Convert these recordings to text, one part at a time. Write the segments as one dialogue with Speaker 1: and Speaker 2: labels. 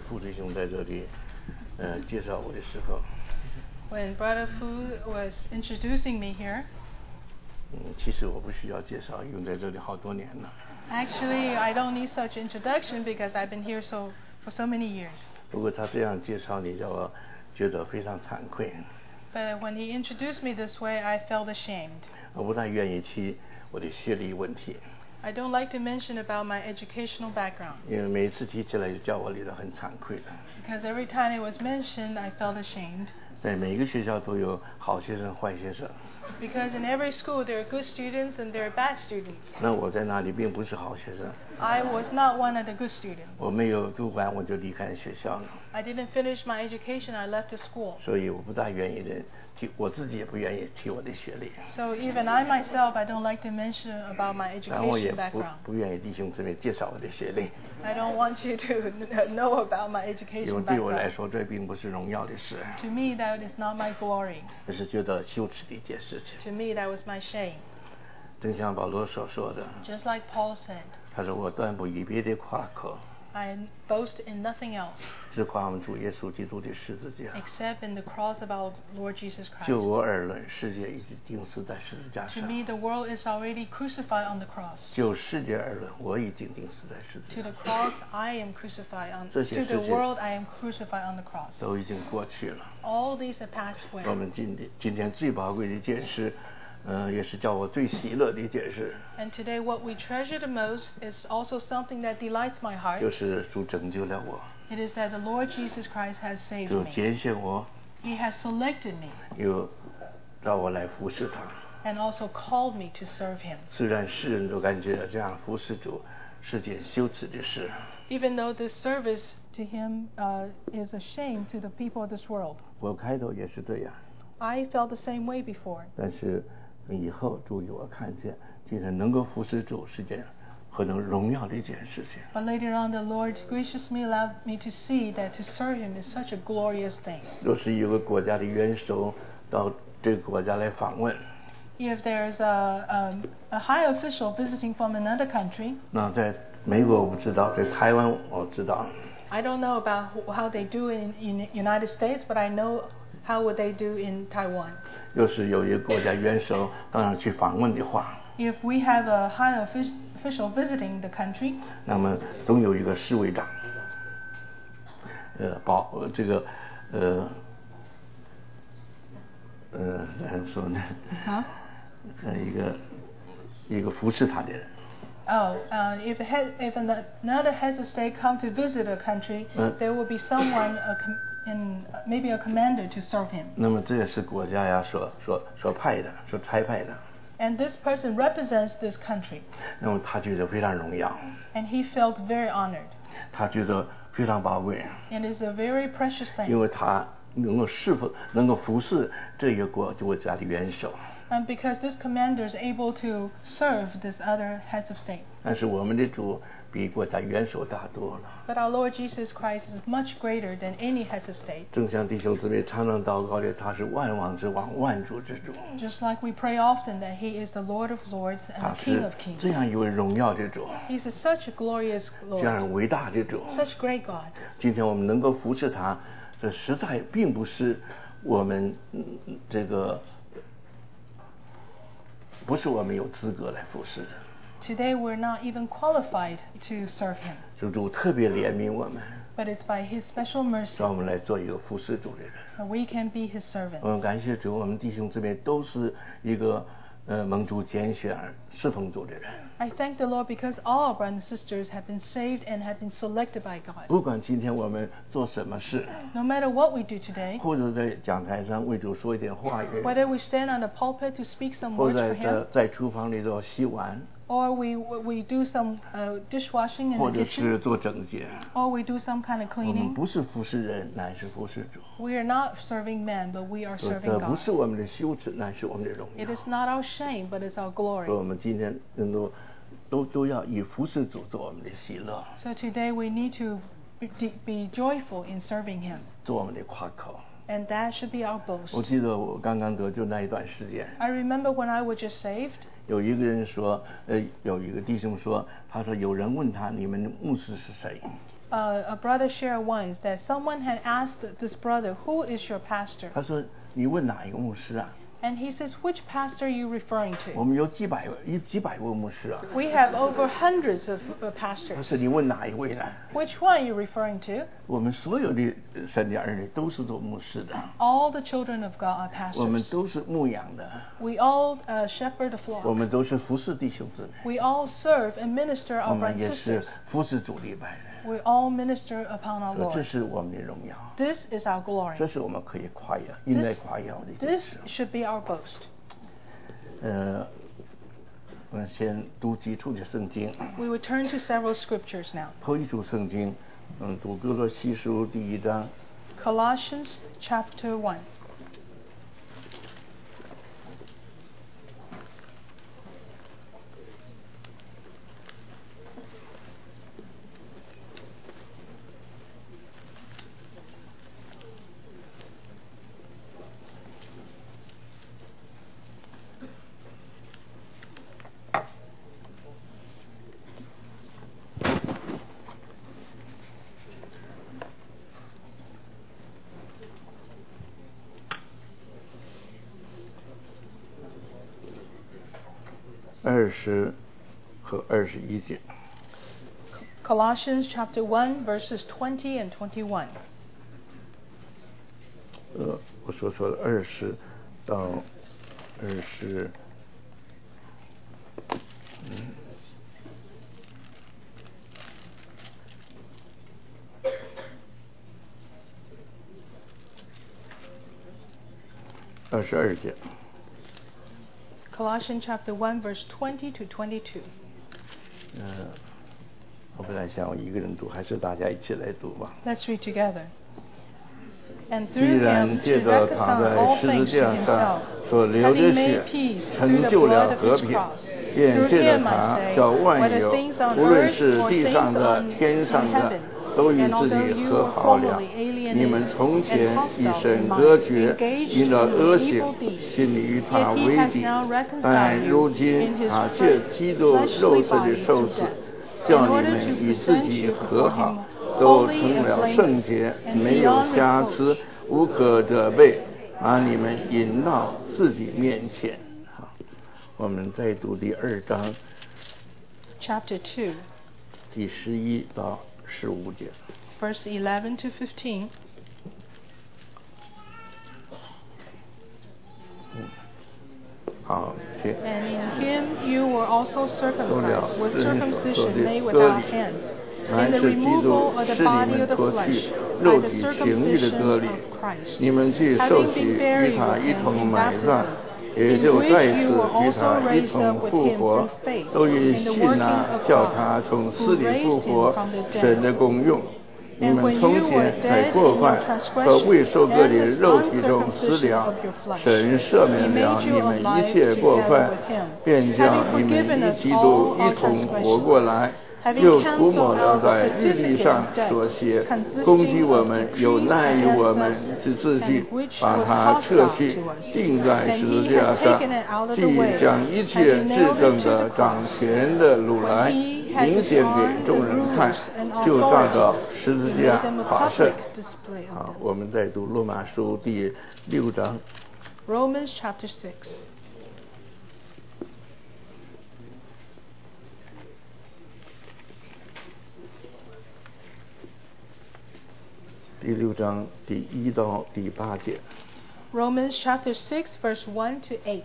Speaker 1: 傅弟兄在这里介绍我的时候，
Speaker 2: When Brother Fu was introducing me here,
Speaker 1: 其实我不需要介绍，因为在这里好多年了。
Speaker 2: actually I don't need such introduction because I've been here for so many years.
Speaker 1: 不过他这样介绍你，叫我觉得非常惭愧。
Speaker 2: But when he introduced me this way, I felt ashamed.
Speaker 1: 我不太愿意提我的学历问题，
Speaker 2: I don't like to mention about my educational background
Speaker 1: 因为每次提起来就叫我觉得很惭愧的。
Speaker 2: because every time it was mentioned, I felt ashamed.
Speaker 1: 在每个学校都有好学生、坏学生。
Speaker 2: Because in every school there are good students and there are bad students.
Speaker 1: 那我在那里并不是好学生，
Speaker 2: I was not one of the good students.
Speaker 1: 我没有读完我就离开学校了，
Speaker 2: I didn't finish my education. I left the school.
Speaker 1: 所以我不大愿意的提，我自己也不愿意提我的学历。
Speaker 2: So even I myself, I don't like to mention about my
Speaker 1: 但我也
Speaker 2: education
Speaker 1: 不
Speaker 2: background.
Speaker 1: 愿意弟兄姊妹介绍我的学历，
Speaker 2: I don't want you to know about my
Speaker 1: 因为
Speaker 2: education
Speaker 1: 对我来
Speaker 2: background.
Speaker 1: 说这并不是荣耀的事，
Speaker 2: To me, that is not my glory.
Speaker 1: 这是觉得羞耻的一件事情。
Speaker 2: To me, that was my shame.
Speaker 1: 正像保罗所说的，
Speaker 2: Just like Paul said,
Speaker 1: 他说我断不以别的夸口，
Speaker 2: I boast in nothing else
Speaker 1: 只夸我们主耶稣基督的十字架。
Speaker 2: except in the cross of our Lord Jesus
Speaker 1: 就
Speaker 2: Christ.
Speaker 1: 我而论，世界已经钉死在十字架
Speaker 2: To
Speaker 1: 上；
Speaker 2: me, the world is already crucified on the cross.
Speaker 1: 就世界而论，我已经钉死在十字
Speaker 2: To
Speaker 1: 架
Speaker 2: the
Speaker 1: 上，
Speaker 2: cross, I am crucified on.
Speaker 1: 这些
Speaker 2: To the
Speaker 1: 事情
Speaker 2: world, I am crucified on the cross.
Speaker 1: 都已经过去了。
Speaker 2: All these are passed
Speaker 1: 我
Speaker 2: away.
Speaker 1: 们今天最宝贵的一件事，也是叫我最喜乐的一件事，
Speaker 2: And today, what we treasure the most is also something that delights my heart.
Speaker 1: 就是主拯救了我，
Speaker 2: It is that the Lord Jesus Christ has saved
Speaker 1: 就
Speaker 2: me.
Speaker 1: 拣选我，
Speaker 2: He has selected me
Speaker 1: 又让我来服侍他。
Speaker 2: and also called me to serve Him.
Speaker 1: 虽然世人都感觉这样服侍主是件羞耻的事，
Speaker 2: Even though this service to Him is a shame to the people of this world.
Speaker 1: 我开头也是这样，
Speaker 2: I felt the same way before.
Speaker 1: 但是以后主给我看见，今天能够服侍主是件何等荣耀的一件事情。
Speaker 2: But later on, the Lord graciously allowed me to see that to serve Him is such a glorious thing.
Speaker 1: 若是有个国家的元首到这个国家来访问，
Speaker 2: If there's a high official visiting from another country,
Speaker 1: 那在美国我不知道，在台湾我知道，
Speaker 2: I don't know about how they do in United States, but I know how would they do in Taiwan.
Speaker 1: 若是有一个国家元首到那去访问的话，
Speaker 2: If we have a high official visiting the country,
Speaker 1: 那么总有一个侍卫长，怎么说呢？
Speaker 2: huh?
Speaker 1: 一个服侍他的人。
Speaker 2: If another head of state come to visit a country, there will be someone, maybe a commander to serve him.
Speaker 1: 那么这也是国家呀所派的，所差派的。
Speaker 2: And this person represents this country.
Speaker 1: 那么他觉得非常荣耀，
Speaker 2: And he felt very honored.
Speaker 1: 他觉得非常宝贵，
Speaker 2: And it's a very precious
Speaker 1: 因
Speaker 2: thing.
Speaker 1: 为他能够服侍这一个国家的元首。
Speaker 2: And because this commander is able to serve this other heads of state.
Speaker 1: 但是我们的主比国家元首大多了。
Speaker 2: But our Lord Jesus Christ is much greater than any heads of state.
Speaker 1: 正像弟兄姊妹常常祷告的，他是万王之王，万主之主，
Speaker 2: Just like we pray often that He is the Lord of lords and
Speaker 1: 他
Speaker 2: the King
Speaker 1: 是
Speaker 2: of kings.
Speaker 1: 这样一位荣耀之主，
Speaker 2: He's such a glorious
Speaker 1: 这样
Speaker 2: Lord,
Speaker 1: 伟大的主。
Speaker 2: such great God.
Speaker 1: 今天我们能够服侍他，这实在并不是我们不是我们有资格来服侍的。
Speaker 2: Today we're not even qualified to serve Him,
Speaker 1: 是主特别怜悯我们，
Speaker 2: but it's by His special mercy
Speaker 1: 让我们来做一个服侍主的人。
Speaker 2: that we can be His
Speaker 1: 我们
Speaker 2: servants.
Speaker 1: 感谢主，我们弟兄姊妹都是一个蒙主拣选而侍奉主的人。
Speaker 2: I thank the Lord because all our brothers and sisters have been saved and have been selected by God.
Speaker 1: 不管今天我们做什么事，
Speaker 2: No matter what we do today,
Speaker 1: 或者在讲台上为主说一点话语，
Speaker 2: whether we stand on the pulpit to speak some
Speaker 1: 或
Speaker 2: words
Speaker 1: 者
Speaker 2: for Him,
Speaker 1: 在厨房里头洗碗，
Speaker 2: or we do some dishwashing in
Speaker 1: 或
Speaker 2: the
Speaker 1: 者
Speaker 2: kitchen,
Speaker 1: 是做整洁，
Speaker 2: or we do some kind of
Speaker 1: 我们
Speaker 2: cleaning.
Speaker 1: 不是服侍人，乃是服侍主。
Speaker 2: We are not serving men, but we are
Speaker 1: 这
Speaker 2: serving
Speaker 1: 不
Speaker 2: God.
Speaker 1: 是我们的羞耻，乃是我们的荣
Speaker 2: It
Speaker 1: 耀。
Speaker 2: is not our shame, but it's our
Speaker 1: 所以
Speaker 2: glory.
Speaker 1: 我们今天能够都要以服侍主做我们的喜乐，
Speaker 2: So today we need to be joyful in serving Him,
Speaker 1: 做我们的夸口。
Speaker 2: and that should be our
Speaker 1: 我
Speaker 2: boast.
Speaker 1: 记得我刚刚得救那一段时间，
Speaker 2: I remember when I was just saved,
Speaker 1: 有一个人说，有一个弟兄说，他说有人问他你们的牧师是谁？
Speaker 2: a brother shared once that someone had asked this brother, "Who is your pastor?"
Speaker 1: 他说：“你问哪一个牧师啊？”
Speaker 2: And he says, "Which pastor are you referring
Speaker 1: 我
Speaker 2: to?"
Speaker 1: 们有几百位牧师啊。
Speaker 2: We have over hundreds of
Speaker 1: 他
Speaker 2: pastors.
Speaker 1: 说：“你问哪一位呢？”
Speaker 2: Which one are you referring to?
Speaker 1: 我们所有的神的儿女都是做牧师的，
Speaker 2: All the children of God are
Speaker 1: 我们
Speaker 2: pastors.
Speaker 1: 都是牧养的，
Speaker 2: We all shepherd the
Speaker 1: 我
Speaker 2: flock.
Speaker 1: 们都是服侍弟兄姊妹，
Speaker 2: We all serve and minister
Speaker 1: 我
Speaker 2: our
Speaker 1: 们
Speaker 2: brothers
Speaker 1: 也
Speaker 2: and
Speaker 1: 是
Speaker 2: sisters.
Speaker 1: 服侍主礼拜的。
Speaker 2: We all minister upon our
Speaker 1: 这
Speaker 2: Lord.
Speaker 1: 是我们的荣耀，
Speaker 2: This is our glory.
Speaker 1: 这是我们可以夸耀、应该夸耀的一件
Speaker 2: This
Speaker 1: 事。
Speaker 2: should be our boast.
Speaker 1: 我们先读基础的圣经。
Speaker 2: We will turn to several scriptures now.
Speaker 1: 头一组圣经，读哥罗西书第1章。
Speaker 2: Colossians chapter 1.
Speaker 1: 20和21节。
Speaker 2: Colossians chapter 1 verses 20 and 21.
Speaker 1: 我说错了，20到20。22节。
Speaker 2: Colossians chapter 1 verse 20 to 22.
Speaker 1: 我本来想我一个人读，还是大家一起来读吧。
Speaker 2: Let's read together. And
Speaker 1: 既
Speaker 2: through
Speaker 1: 然
Speaker 2: him
Speaker 1: 借
Speaker 2: to
Speaker 1: 着他
Speaker 2: reconcile
Speaker 1: 在
Speaker 2: all
Speaker 1: 十
Speaker 2: things
Speaker 1: 字
Speaker 2: to
Speaker 1: 架上
Speaker 2: himself,
Speaker 1: 所流的
Speaker 2: having
Speaker 1: 血
Speaker 2: made peace through
Speaker 1: 成
Speaker 2: the
Speaker 1: 就了
Speaker 2: blood of
Speaker 1: 和
Speaker 2: his
Speaker 1: 平，
Speaker 2: cross.
Speaker 1: 便
Speaker 2: Through
Speaker 1: 借着
Speaker 2: him,
Speaker 1: 他
Speaker 2: I
Speaker 1: 叫
Speaker 2: say,
Speaker 1: 万
Speaker 2: whether
Speaker 1: 有
Speaker 2: things on，
Speaker 1: 无论
Speaker 2: earth
Speaker 1: 是
Speaker 2: or
Speaker 1: 地
Speaker 2: things
Speaker 1: 上的、
Speaker 2: on
Speaker 1: 天上
Speaker 2: in
Speaker 1: 的
Speaker 2: heaven.
Speaker 1: 都与
Speaker 2: And
Speaker 1: 自
Speaker 2: although
Speaker 1: 己
Speaker 2: you
Speaker 1: 和
Speaker 2: were
Speaker 1: 好了。
Speaker 2: formerly alienated
Speaker 1: 你们从
Speaker 2: and
Speaker 1: 前与
Speaker 2: hostile
Speaker 1: 神
Speaker 2: in
Speaker 1: 隔
Speaker 2: mind,
Speaker 1: 绝，
Speaker 2: engaged
Speaker 1: 因着
Speaker 2: in
Speaker 1: 恶
Speaker 2: evil
Speaker 1: 行，
Speaker 2: deeds,
Speaker 1: 心里与他
Speaker 2: yet he
Speaker 1: 为
Speaker 2: has
Speaker 1: 敌。
Speaker 2: now
Speaker 1: 但
Speaker 2: reconciled
Speaker 1: 如
Speaker 2: you
Speaker 1: 今
Speaker 2: in his
Speaker 1: 他借基督肉
Speaker 2: fleshly
Speaker 1: 身的
Speaker 2: body
Speaker 1: 受
Speaker 2: to
Speaker 1: 死，
Speaker 2: death,
Speaker 1: 叫
Speaker 2: in
Speaker 1: 你
Speaker 2: order
Speaker 1: 们
Speaker 2: to
Speaker 1: 与自
Speaker 2: present
Speaker 1: 己
Speaker 2: you
Speaker 1: 和
Speaker 2: before
Speaker 1: 好
Speaker 2: him，
Speaker 1: 都
Speaker 2: holy
Speaker 1: 成
Speaker 2: and
Speaker 1: 了圣
Speaker 2: blameless
Speaker 1: 洁，
Speaker 2: and
Speaker 1: 没有
Speaker 2: beyond
Speaker 1: 瑕
Speaker 2: reproach.
Speaker 1: 疵，无可责备，把你们引到自己面前。好，我们再读第2章
Speaker 2: Chapter 2,
Speaker 1: 第11到15节。
Speaker 2: verse 11 to 15.
Speaker 1: 好，请。
Speaker 2: And in him you were also circumcised with
Speaker 1: 都了
Speaker 2: circumcision
Speaker 1: 自己
Speaker 2: made
Speaker 1: 所
Speaker 2: without
Speaker 1: 割礼，
Speaker 2: hands,
Speaker 1: 乃
Speaker 2: in the
Speaker 1: 是基督
Speaker 2: removal of the
Speaker 1: 使你
Speaker 2: body
Speaker 1: 们
Speaker 2: of the
Speaker 1: 脱去
Speaker 2: flesh
Speaker 1: 肉
Speaker 2: by the
Speaker 1: 体情欲的
Speaker 2: circumcision
Speaker 1: 割礼
Speaker 2: of Christ,
Speaker 1: 你们既受
Speaker 2: having
Speaker 1: 洗
Speaker 2: been
Speaker 1: 与
Speaker 2: buried
Speaker 1: 他
Speaker 2: with
Speaker 1: 一
Speaker 2: him
Speaker 1: 同
Speaker 2: in
Speaker 1: 埋葬，
Speaker 2: baptism,
Speaker 1: 也
Speaker 2: in
Speaker 1: 就再
Speaker 2: which
Speaker 1: 次
Speaker 2: you were
Speaker 1: 与
Speaker 2: also
Speaker 1: 他一
Speaker 2: raised
Speaker 1: 同
Speaker 2: up with
Speaker 1: 复
Speaker 2: him
Speaker 1: 活
Speaker 2: through，faith
Speaker 1: 都因
Speaker 2: in the
Speaker 1: 信
Speaker 2: working
Speaker 1: 那
Speaker 2: of
Speaker 1: 叫他
Speaker 2: God,
Speaker 1: 从死
Speaker 2: who
Speaker 1: 里
Speaker 2: raised
Speaker 1: 复
Speaker 2: him
Speaker 1: 活
Speaker 2: from the
Speaker 1: 神
Speaker 2: dead.
Speaker 1: 的功用。你
Speaker 2: And
Speaker 1: 们
Speaker 2: when
Speaker 1: 从
Speaker 2: you were
Speaker 1: 前在
Speaker 2: dead
Speaker 1: 过
Speaker 2: in
Speaker 1: 犯
Speaker 2: your
Speaker 1: 和未
Speaker 2: transgressions
Speaker 1: 受割
Speaker 2: and
Speaker 1: 礼
Speaker 2: the
Speaker 1: 肉体中死
Speaker 2: uncircumcision
Speaker 1: 了
Speaker 2: of your，flesh,
Speaker 1: 神赦
Speaker 2: he
Speaker 1: 免了
Speaker 2: made
Speaker 1: 你
Speaker 2: you
Speaker 1: 们
Speaker 2: alive
Speaker 1: 一切过
Speaker 2: together
Speaker 1: 犯
Speaker 2: with，him,
Speaker 1: 便将
Speaker 2: having
Speaker 1: 你们
Speaker 2: forgiven
Speaker 1: 与
Speaker 2: us
Speaker 1: 基
Speaker 2: all
Speaker 1: 督一
Speaker 2: our
Speaker 1: 同活过
Speaker 2: transgressions,
Speaker 1: 来，
Speaker 2: having
Speaker 1: 又涂
Speaker 2: cancelled
Speaker 1: 抹了
Speaker 2: out
Speaker 1: 在
Speaker 2: the
Speaker 1: 日历
Speaker 2: certificate
Speaker 1: 上
Speaker 2: of debt
Speaker 1: 所写攻击
Speaker 2: consisting
Speaker 1: 我
Speaker 2: of
Speaker 1: 们有
Speaker 2: decrees
Speaker 1: 难于我
Speaker 2: against
Speaker 1: 们
Speaker 2: us,
Speaker 1: 之自己
Speaker 2: and，which
Speaker 1: 把
Speaker 2: was
Speaker 1: 它撤
Speaker 2: hostile
Speaker 1: 去，
Speaker 2: to us.
Speaker 1: 钉在
Speaker 2: And
Speaker 1: 十
Speaker 2: he
Speaker 1: 字架
Speaker 2: has
Speaker 1: 上
Speaker 2: taken it out of the
Speaker 1: 既
Speaker 2: way,
Speaker 1: 将一切
Speaker 2: having
Speaker 1: 至
Speaker 2: nailed
Speaker 1: 正
Speaker 2: it to
Speaker 1: 的
Speaker 2: the
Speaker 1: 掌
Speaker 2: cross.
Speaker 1: 权的掳
Speaker 2: When
Speaker 1: 来，
Speaker 2: he had
Speaker 1: 明显给
Speaker 2: disarmed
Speaker 1: 众
Speaker 2: the
Speaker 1: 人看
Speaker 2: rulers and，
Speaker 1: 就照着
Speaker 2: authorities,
Speaker 1: 十
Speaker 2: he
Speaker 1: 字
Speaker 2: made
Speaker 1: 架
Speaker 2: them a
Speaker 1: 发射
Speaker 2: public。display of
Speaker 1: 好，
Speaker 2: them.
Speaker 1: 我们再读罗马书第6章。
Speaker 2: Romans chapter 6.
Speaker 1: 第6章第1到第8节。
Speaker 2: Romans chapter 6 verse 1 to 8.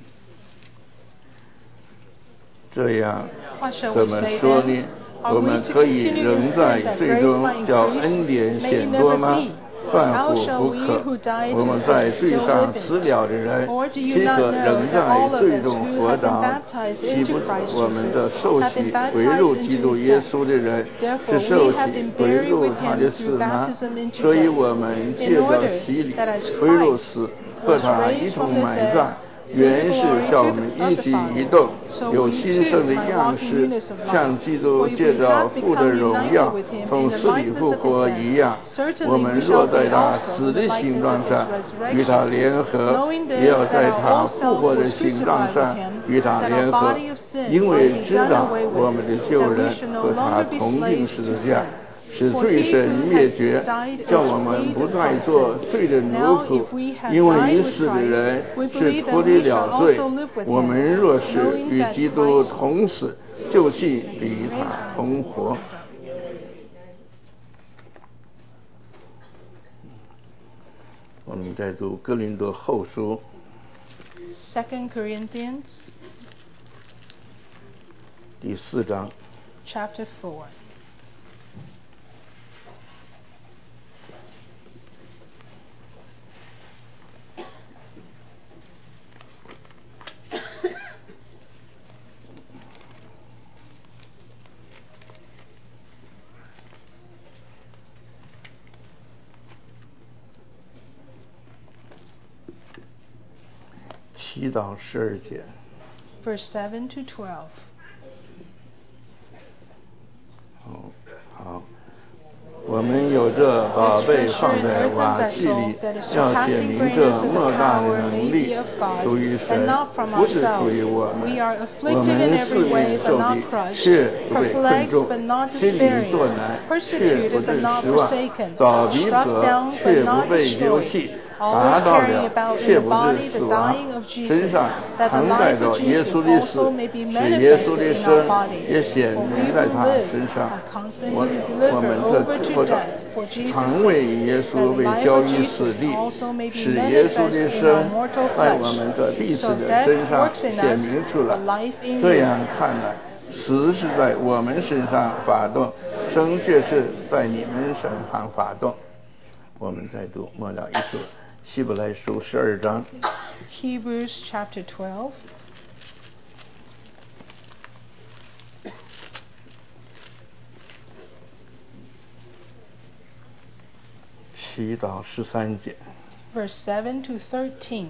Speaker 1: 这样
Speaker 2: What shall
Speaker 1: 怎
Speaker 2: we
Speaker 1: 么
Speaker 2: say
Speaker 1: 说
Speaker 2: then?
Speaker 1: 呢？
Speaker 2: Are
Speaker 1: 我
Speaker 2: we
Speaker 1: 们
Speaker 2: to
Speaker 1: 可以
Speaker 2: continue
Speaker 1: 仍
Speaker 2: in
Speaker 1: 在
Speaker 2: sin that
Speaker 1: 罪
Speaker 2: grace
Speaker 1: 中
Speaker 2: might
Speaker 1: 叫
Speaker 2: increase?
Speaker 1: 恩典
Speaker 2: May
Speaker 1: 显
Speaker 2: it
Speaker 1: 多
Speaker 2: never
Speaker 1: 吗
Speaker 2: be.
Speaker 1: 断
Speaker 2: How
Speaker 1: 乎
Speaker 2: shall
Speaker 1: 不
Speaker 2: we
Speaker 1: 可
Speaker 2: who died
Speaker 1: 我
Speaker 2: to
Speaker 1: 们在
Speaker 2: sin
Speaker 1: 罪
Speaker 2: still
Speaker 1: 上
Speaker 2: live in
Speaker 1: 死了的人
Speaker 2: Or do you
Speaker 1: 岂
Speaker 2: not
Speaker 1: 可
Speaker 2: know
Speaker 1: 仍
Speaker 2: that all
Speaker 1: 在
Speaker 2: of
Speaker 1: 罪
Speaker 2: us
Speaker 1: 中
Speaker 2: who
Speaker 1: 活
Speaker 2: have been
Speaker 1: 着？
Speaker 2: baptized
Speaker 1: 岂
Speaker 2: into
Speaker 1: 不
Speaker 2: Christ
Speaker 1: 我们的
Speaker 2: Jesus
Speaker 1: 受
Speaker 2: have
Speaker 1: 洗
Speaker 2: been
Speaker 1: 归
Speaker 2: baptized
Speaker 1: 入基
Speaker 2: into
Speaker 1: 督
Speaker 2: his
Speaker 1: 耶
Speaker 2: death?
Speaker 1: 稣的人
Speaker 2: Therefore
Speaker 1: 是受
Speaker 2: we
Speaker 1: 洗
Speaker 2: have been
Speaker 1: 归
Speaker 2: buried
Speaker 1: 入
Speaker 2: with
Speaker 1: 他
Speaker 2: him
Speaker 1: 的
Speaker 2: through
Speaker 1: 死吗？
Speaker 2: baptism into
Speaker 1: 所以
Speaker 2: death,
Speaker 1: 我们
Speaker 2: in
Speaker 1: 借着
Speaker 2: order
Speaker 1: 洗礼
Speaker 2: that as
Speaker 1: 归入
Speaker 2: Christ
Speaker 1: 死，和
Speaker 2: was
Speaker 1: 他
Speaker 2: raised
Speaker 1: 一同
Speaker 2: from the
Speaker 1: 埋
Speaker 2: dead
Speaker 1: 葬，
Speaker 2: through
Speaker 1: 原
Speaker 2: the
Speaker 1: 是
Speaker 2: glory
Speaker 1: 叫
Speaker 2: to
Speaker 1: 我们
Speaker 2: the,
Speaker 1: 一
Speaker 2: of the
Speaker 1: 举一
Speaker 2: Father,
Speaker 1: 动
Speaker 2: so
Speaker 1: 有
Speaker 2: we
Speaker 1: 新
Speaker 2: too
Speaker 1: 生的
Speaker 2: might
Speaker 1: 样
Speaker 2: walk in
Speaker 1: 式
Speaker 2: newness of，
Speaker 1: 像
Speaker 2: life.
Speaker 1: 基督
Speaker 2: For if
Speaker 1: 借
Speaker 2: we
Speaker 1: 着
Speaker 2: have
Speaker 1: 父的
Speaker 2: become
Speaker 1: 荣
Speaker 2: united
Speaker 1: 耀
Speaker 2: with him
Speaker 1: 从
Speaker 2: in the
Speaker 1: 死里
Speaker 2: likeness
Speaker 1: 复
Speaker 2: of
Speaker 1: 活
Speaker 2: his
Speaker 1: 一
Speaker 2: death,
Speaker 1: 样，我
Speaker 2: certainly
Speaker 1: 们
Speaker 2: we
Speaker 1: 若
Speaker 2: shall
Speaker 1: 在
Speaker 2: be
Speaker 1: 他
Speaker 2: also
Speaker 1: 死
Speaker 2: in the
Speaker 1: 的形
Speaker 2: likeness
Speaker 1: 状
Speaker 2: of
Speaker 1: 上
Speaker 2: his
Speaker 1: 与他
Speaker 2: resurrection,
Speaker 1: 联合，
Speaker 2: knowing
Speaker 1: 也要
Speaker 2: this,
Speaker 1: 在
Speaker 2: that our
Speaker 1: 他
Speaker 2: old
Speaker 1: 复
Speaker 2: self
Speaker 1: 活的
Speaker 2: was
Speaker 1: 形状
Speaker 2: crucified
Speaker 1: 上
Speaker 2: with him,
Speaker 1: 与他
Speaker 2: that
Speaker 1: 联
Speaker 2: our
Speaker 1: 合
Speaker 2: body of，sin
Speaker 1: 因
Speaker 2: might
Speaker 1: 为
Speaker 2: be
Speaker 1: 知
Speaker 2: done
Speaker 1: 道
Speaker 2: away
Speaker 1: 我们的
Speaker 2: with,
Speaker 1: 旧
Speaker 2: that we
Speaker 1: 人
Speaker 2: should no
Speaker 1: 和他
Speaker 2: longer be
Speaker 1: 同定
Speaker 2: slaves
Speaker 1: 十
Speaker 2: to
Speaker 1: 字架， 使罪神灭绝，叫我们不再做罪的奴仆。因为已死的人是脱离了罪，我们若是与基督同死，就系与他同活。我们再读哥林多后书
Speaker 2: 2 Corinthians
Speaker 1: 第4章
Speaker 2: Chapter 4.
Speaker 1: 7到12节
Speaker 2: Verse 7 to 12.
Speaker 1: 好，我们有这宝贝放在瓦器里，要显明这莫大的能力属于神，不是属于我们。我们四面受敌，却不被困重；心里作难，却不致失望；遭逼迫，却不被丢弃。达到了，却不是死亡，身上承载着耶稣的死，使耶稣的生也显明在他身上。我们这活着，常为耶稣被交于死地，使耶稣的生在我们这地死的身上显明出来。这样看来，死是在我们身上发动，生却是在你们身上发动。我们再读末了一处。希伯来书12章
Speaker 2: Hebrews chapter 12.
Speaker 1: 7到13节
Speaker 2: Verse 7 to 13.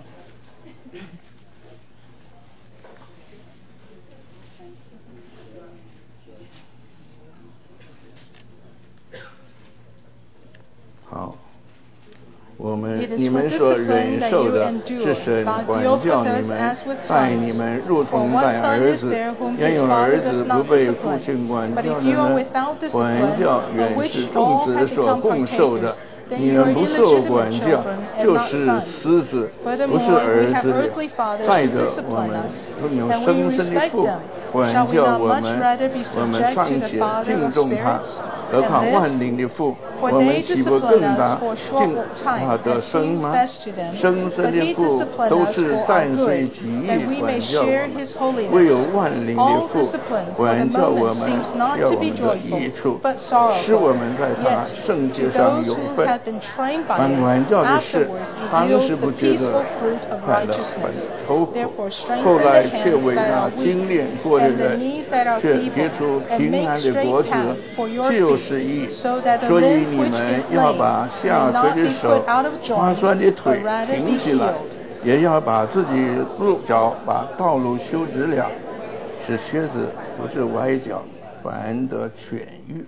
Speaker 1: 好，你们所忍受的是神管教你们，待你们如同待儿子。焉有儿子不被父亲管教的呢？管教原是众子所共受的。你们不受管教，就是私子，不是儿子了。再者，我们有生身的父管教我们尚且敬重他，何况万灵的父，我们岂不更大敬他的生吗？生身的父都是带罪己意管教我们，唯有万灵的父管教我们，要我们的益处，使我们在他圣洁上有份。凡管教的事，当时不觉得快乐，很愁苦，后来却为那精炼过的人，却结出平安的果子，就是义。所以你们要把下垂的手、滑酸的腿挺起来，也要把自己脚把道路修直了，使靴子不是歪脚，反得痊愈。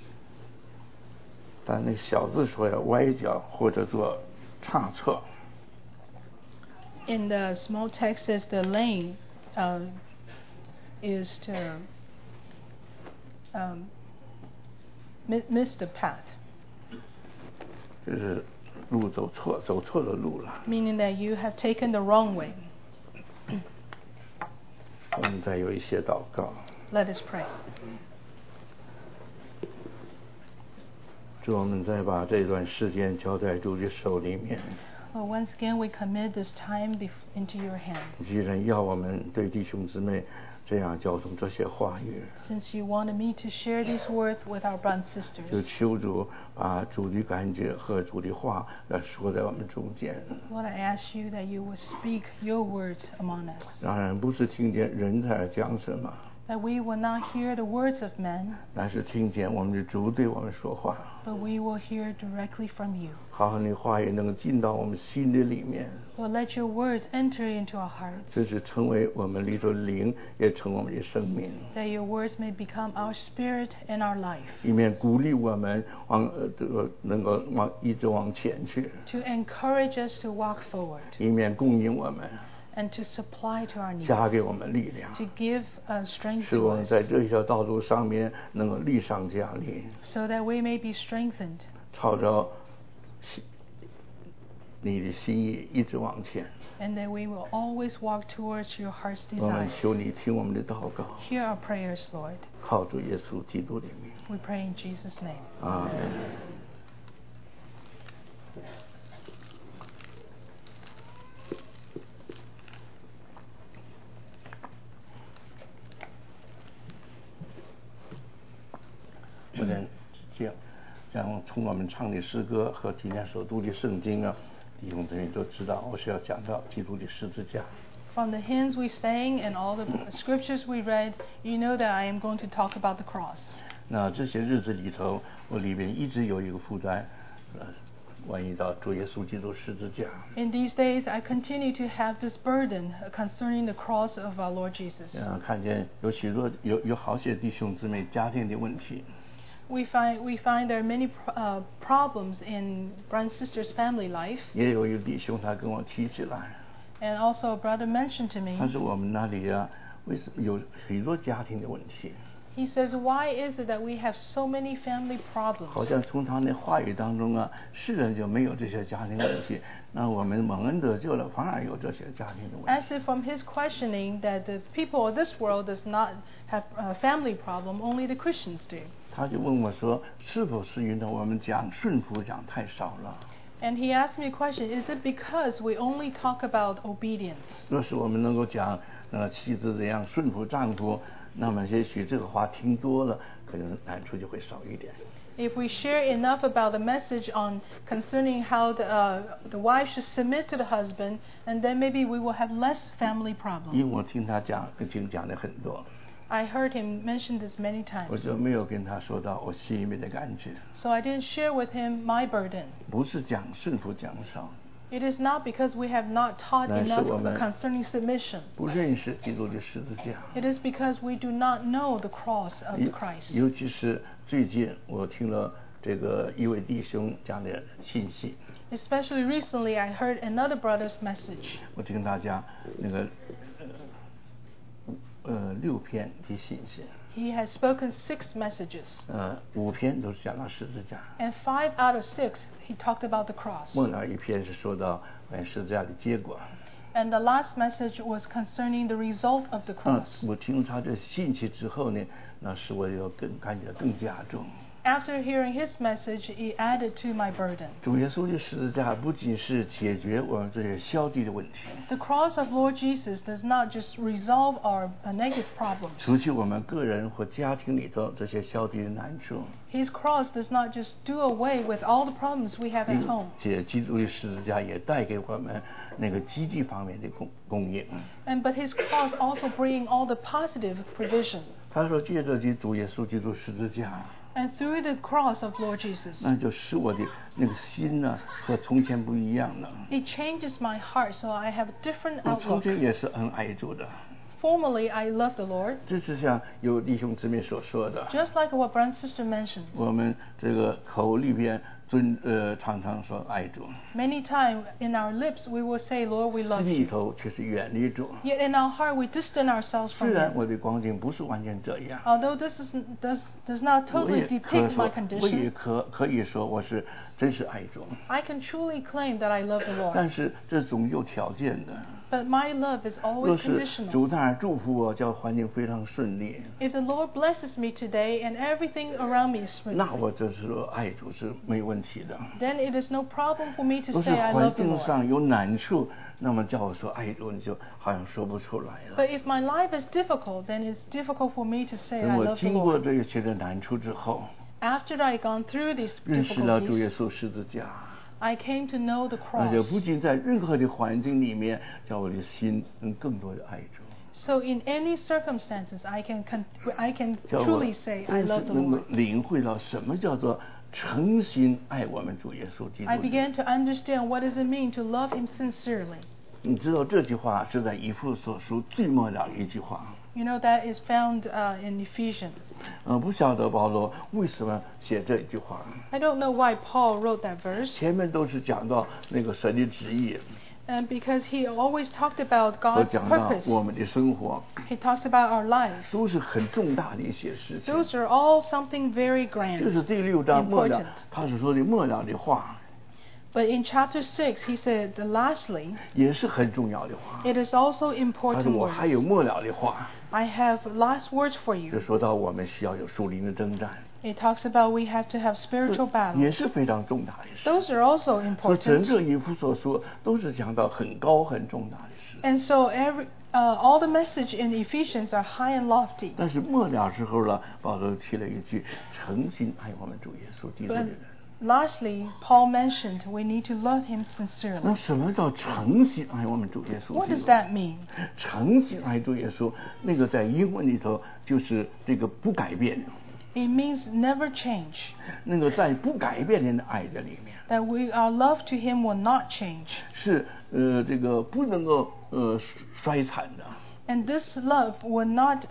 Speaker 1: 但那小字说要歪脚或者做差错。
Speaker 2: In the small text says the lane is to miss the path.
Speaker 1: 就是路走错了路了。
Speaker 2: Meaning that you have taken the wrong way.
Speaker 1: 我们再有一些祷告。
Speaker 2: Let us pray.
Speaker 1: 主，我们再把这段时间交在主的手里面。
Speaker 2: Once again, we commit this time into your hands.
Speaker 1: 既然要我们对弟兄姊妹这样交通这些话语，
Speaker 2: Since you wanted me to share these words with our brothers and sisters,
Speaker 1: 就求主把主的感觉和主的话来说在我们中间。
Speaker 2: Lord, I ask you that you will speak your words among us.
Speaker 1: 当然不是听见人在讲什么。
Speaker 2: That we will not hear the words of men,
Speaker 1: 但是听见我们的主对我们说话。
Speaker 2: But we will hear directly from you.
Speaker 1: 好，你话也能进到我们心的里面。
Speaker 2: Lord, let your words enter into our hearts.
Speaker 1: 这是成为我们里头的灵，也成我们的生命。
Speaker 2: That your words may become our spirit and our life.
Speaker 1: 以免鼓励我们能够一直往前去。
Speaker 2: To encourage us to walk forward.
Speaker 1: 以免供应我们。
Speaker 2: and to supply to our needs,
Speaker 1: 加给我们力量，
Speaker 2: to give strength
Speaker 1: 使
Speaker 2: to
Speaker 1: 我们
Speaker 2: us,
Speaker 1: 在这条道路上面能够力上加力，
Speaker 2: so that we may be strengthened,
Speaker 1: 朝着你的心意一直往前。
Speaker 2: and that we will always walk towards your heart's
Speaker 1: 我们
Speaker 2: desire.
Speaker 1: 求你听我们的祷告，
Speaker 2: Hear our prayers, Lord.
Speaker 1: 靠主耶稣基督的名，
Speaker 2: We pray in Jesus' name.
Speaker 1: 阿门。我想将从我们唱的诗歌和今天所读的圣经啊，弟兄姊妹都知道，我是要讲到基督的十字架。
Speaker 2: From the hymns we sang and all the scriptures we read, you know that I am going to talk about the cross.
Speaker 1: 那这些日子里头，我里边一直有一个负担，关于到主耶稣基督十字架。
Speaker 2: In these days, I continue to have this burden concerning the cross of our Lord Jesus.
Speaker 1: 看见有许多有好些弟兄姊妹家庭的问题。
Speaker 2: We find there are many problems in brother and sister's family life.
Speaker 1: 也有一个弟兄他跟我提起来，
Speaker 2: And also a brother mentioned to me,
Speaker 1: 他说我们那里啊，为什么有许多家庭的问题？
Speaker 2: he says, why is it that we have so many family
Speaker 1: 好
Speaker 2: problems?
Speaker 1: 像从他的话语当中啊，世人就没有这些家庭问题，那我们蒙恩得救了，反而有这些家庭的问
Speaker 2: As
Speaker 1: 题。
Speaker 2: if from his questioning that the people of this world does not have a family problem, only the Christians do.
Speaker 1: 他就问我说，是否是因为我们讲顺服讲太少了？
Speaker 2: And he asked me a question, is it because we only talk about obedience?
Speaker 1: 若是我们能够讲，妻子怎样顺服丈夫，那么也许这个话听多了，可能难处就会少一点。
Speaker 2: If we share enough about the message on concerning how the wife should submit to the husband, and then maybe we will have less family
Speaker 1: 因为
Speaker 2: problems.
Speaker 1: 我听他讲，已经讲了很多，
Speaker 2: I heard him mention this many
Speaker 1: 我
Speaker 2: times.
Speaker 1: 就没有跟他说到我心里面的感觉，
Speaker 2: So I didn't share with him my burden.
Speaker 1: 不是讲顺服讲少，
Speaker 2: It is not because we have not taught
Speaker 1: 但是
Speaker 2: enough
Speaker 1: 我们
Speaker 2: concerning submission.
Speaker 1: 不认识基督的十字架。
Speaker 2: It is because we do not know the cross of the Christ.
Speaker 1: 尤其是最近我听了这个一位弟兄讲的信息，
Speaker 2: Especially recently, I heard another brother's message.
Speaker 1: 我听他讲那个6篇的信息，
Speaker 2: He has spoken 6 messages,
Speaker 1: 5篇都是讲到十字架，
Speaker 2: and 5 out of 6 he talked about the cross.
Speaker 1: 末了一篇是说到十字架的结果。
Speaker 2: And the last message was concerning the result of the cross.
Speaker 1: 我听他这信息之后呢，那使我有感觉更加重。
Speaker 2: After hearing his message, he added to my burden.
Speaker 1: 主耶稣的十字架不仅是解决我们这些消极的问题，
Speaker 2: The cross of Lord Jesus does not just resolve our negative problems.
Speaker 1: 除去我们个人或家庭里头这些消极的难处，
Speaker 2: His cross does not just do away with all the problems we have at home.
Speaker 1: 且基督的十字架也带给我们那个积极方面的供应。
Speaker 2: But his cross also bring all the positive provision.
Speaker 1: 他说借着主耶稣基督十字架，
Speaker 2: And through the cross of Lord Jesus,
Speaker 1: 那就使我的那个心呢和从前不一样了。
Speaker 2: it changes my heart, so I have a different
Speaker 1: 我从
Speaker 2: outlook.
Speaker 1: 前也是很爱主的，
Speaker 2: Formerly, I loved the Lord,
Speaker 1: 这是像有弟兄姊妹所说的，
Speaker 2: just like what brother and sister mentioned.
Speaker 1: 我们这个口里边常常说爱主，
Speaker 2: Many times in our lips we will say, Lord, we love
Speaker 1: 心里
Speaker 2: you.
Speaker 1: 头却是远离主。
Speaker 2: Yet in our heart we distance ourselves
Speaker 1: 虽
Speaker 2: from
Speaker 1: 然
Speaker 2: Him.
Speaker 1: 我的光景不是完全这样，
Speaker 2: Although this does not
Speaker 1: 我
Speaker 2: totally
Speaker 1: 也可
Speaker 2: depict
Speaker 1: 说
Speaker 2: my，
Speaker 1: 我也
Speaker 2: condition,
Speaker 1: 可以说我是真是爱主，
Speaker 2: I can truly claim that I love the Lord.
Speaker 1: 但是这总有条件的。
Speaker 2: But my love is
Speaker 1: 若
Speaker 2: always
Speaker 1: 是
Speaker 2: conditional.
Speaker 1: 主当然祝福我，叫环境非常顺利，
Speaker 2: If the Lord blesses me today and everything around me is
Speaker 1: 那
Speaker 2: smooth,
Speaker 1: 我就是说爱主是没问题的。
Speaker 2: then it is no problem for me to
Speaker 1: 若是
Speaker 2: say I
Speaker 1: 环
Speaker 2: love the
Speaker 1: 境
Speaker 2: Lord.
Speaker 1: 上有难处，那么叫我说爱主，你就好像说不出来了。
Speaker 2: But if my life is difficult, then it's difficult for me to say
Speaker 1: 等
Speaker 2: I
Speaker 1: 我
Speaker 2: love the
Speaker 1: 经过
Speaker 2: Lord.
Speaker 1: 这一切的难处之后，
Speaker 2: After I gone through these
Speaker 1: 认识了主耶
Speaker 2: difficulties,
Speaker 1: 稣十字架，
Speaker 2: I came to know the
Speaker 1: 那就不
Speaker 2: cross.
Speaker 1: 仅在任何的环境里面，叫我的心能更多的爱主，
Speaker 2: So in any circumstances, I can
Speaker 1: 叫我
Speaker 2: truly say I
Speaker 1: 真是
Speaker 2: love the
Speaker 1: 能够
Speaker 2: Lord.
Speaker 1: 领会到什么叫做诚心爱我们主耶稣基督
Speaker 2: I
Speaker 1: 的。
Speaker 2: began to understand what does it mean to love Him sincerely.
Speaker 1: 你知道这句话是在以弗所书最末了一句话。
Speaker 2: You know that is found in Ephesians.
Speaker 1: 不晓得保罗为什么写这一句话。
Speaker 2: I don't know why Paul wrote that verse.
Speaker 1: 前面都是讲到那个神的旨意，
Speaker 2: And because he always talked about God's
Speaker 1: 讲到
Speaker 2: purpose.
Speaker 1: 我们的生活
Speaker 2: He talks about our life.
Speaker 1: 都是很重大的一些事情。
Speaker 2: Those are all something very
Speaker 1: 就
Speaker 2: grand.
Speaker 1: 是第6章末了
Speaker 2: important.
Speaker 1: 他所说的末了的话
Speaker 2: But in chapter 6, he said, lastly,
Speaker 1: 也是很重要的话。
Speaker 2: it is also
Speaker 1: 他说
Speaker 2: important
Speaker 1: 我还有
Speaker 2: words.
Speaker 1: 末了的话，
Speaker 2: I have last words for
Speaker 1: 就
Speaker 2: you.
Speaker 1: 说到我们需要有属灵的征战，
Speaker 2: It talks about we have to have spiritual
Speaker 1: 也
Speaker 2: battles.
Speaker 1: 是非常重大的事。
Speaker 2: Those are also
Speaker 1: 所以整
Speaker 2: important.
Speaker 1: 个以弗所书都是讲到很高很重大的事。
Speaker 2: And so all the message in Ephesians are high and lofty.
Speaker 1: 但是末了时候呢，保罗提了一句：诚心爱我们主耶稣基督的
Speaker 2: But
Speaker 1: 人。
Speaker 2: lastly, Paul mentioned we need to love him
Speaker 1: 那
Speaker 2: sincerely.
Speaker 1: 什么叫诚心爱我们主耶稣
Speaker 2: What
Speaker 1: 基
Speaker 2: does
Speaker 1: 督？
Speaker 2: that mean?
Speaker 1: 诚心爱主耶稣，那个在英文里头就是这个不改变的，
Speaker 2: It means never change.
Speaker 1: 那个在不改变的爱的里面，
Speaker 2: That our love to him will not change.
Speaker 1: 是这个不能够衰残的，
Speaker 2: And this love will not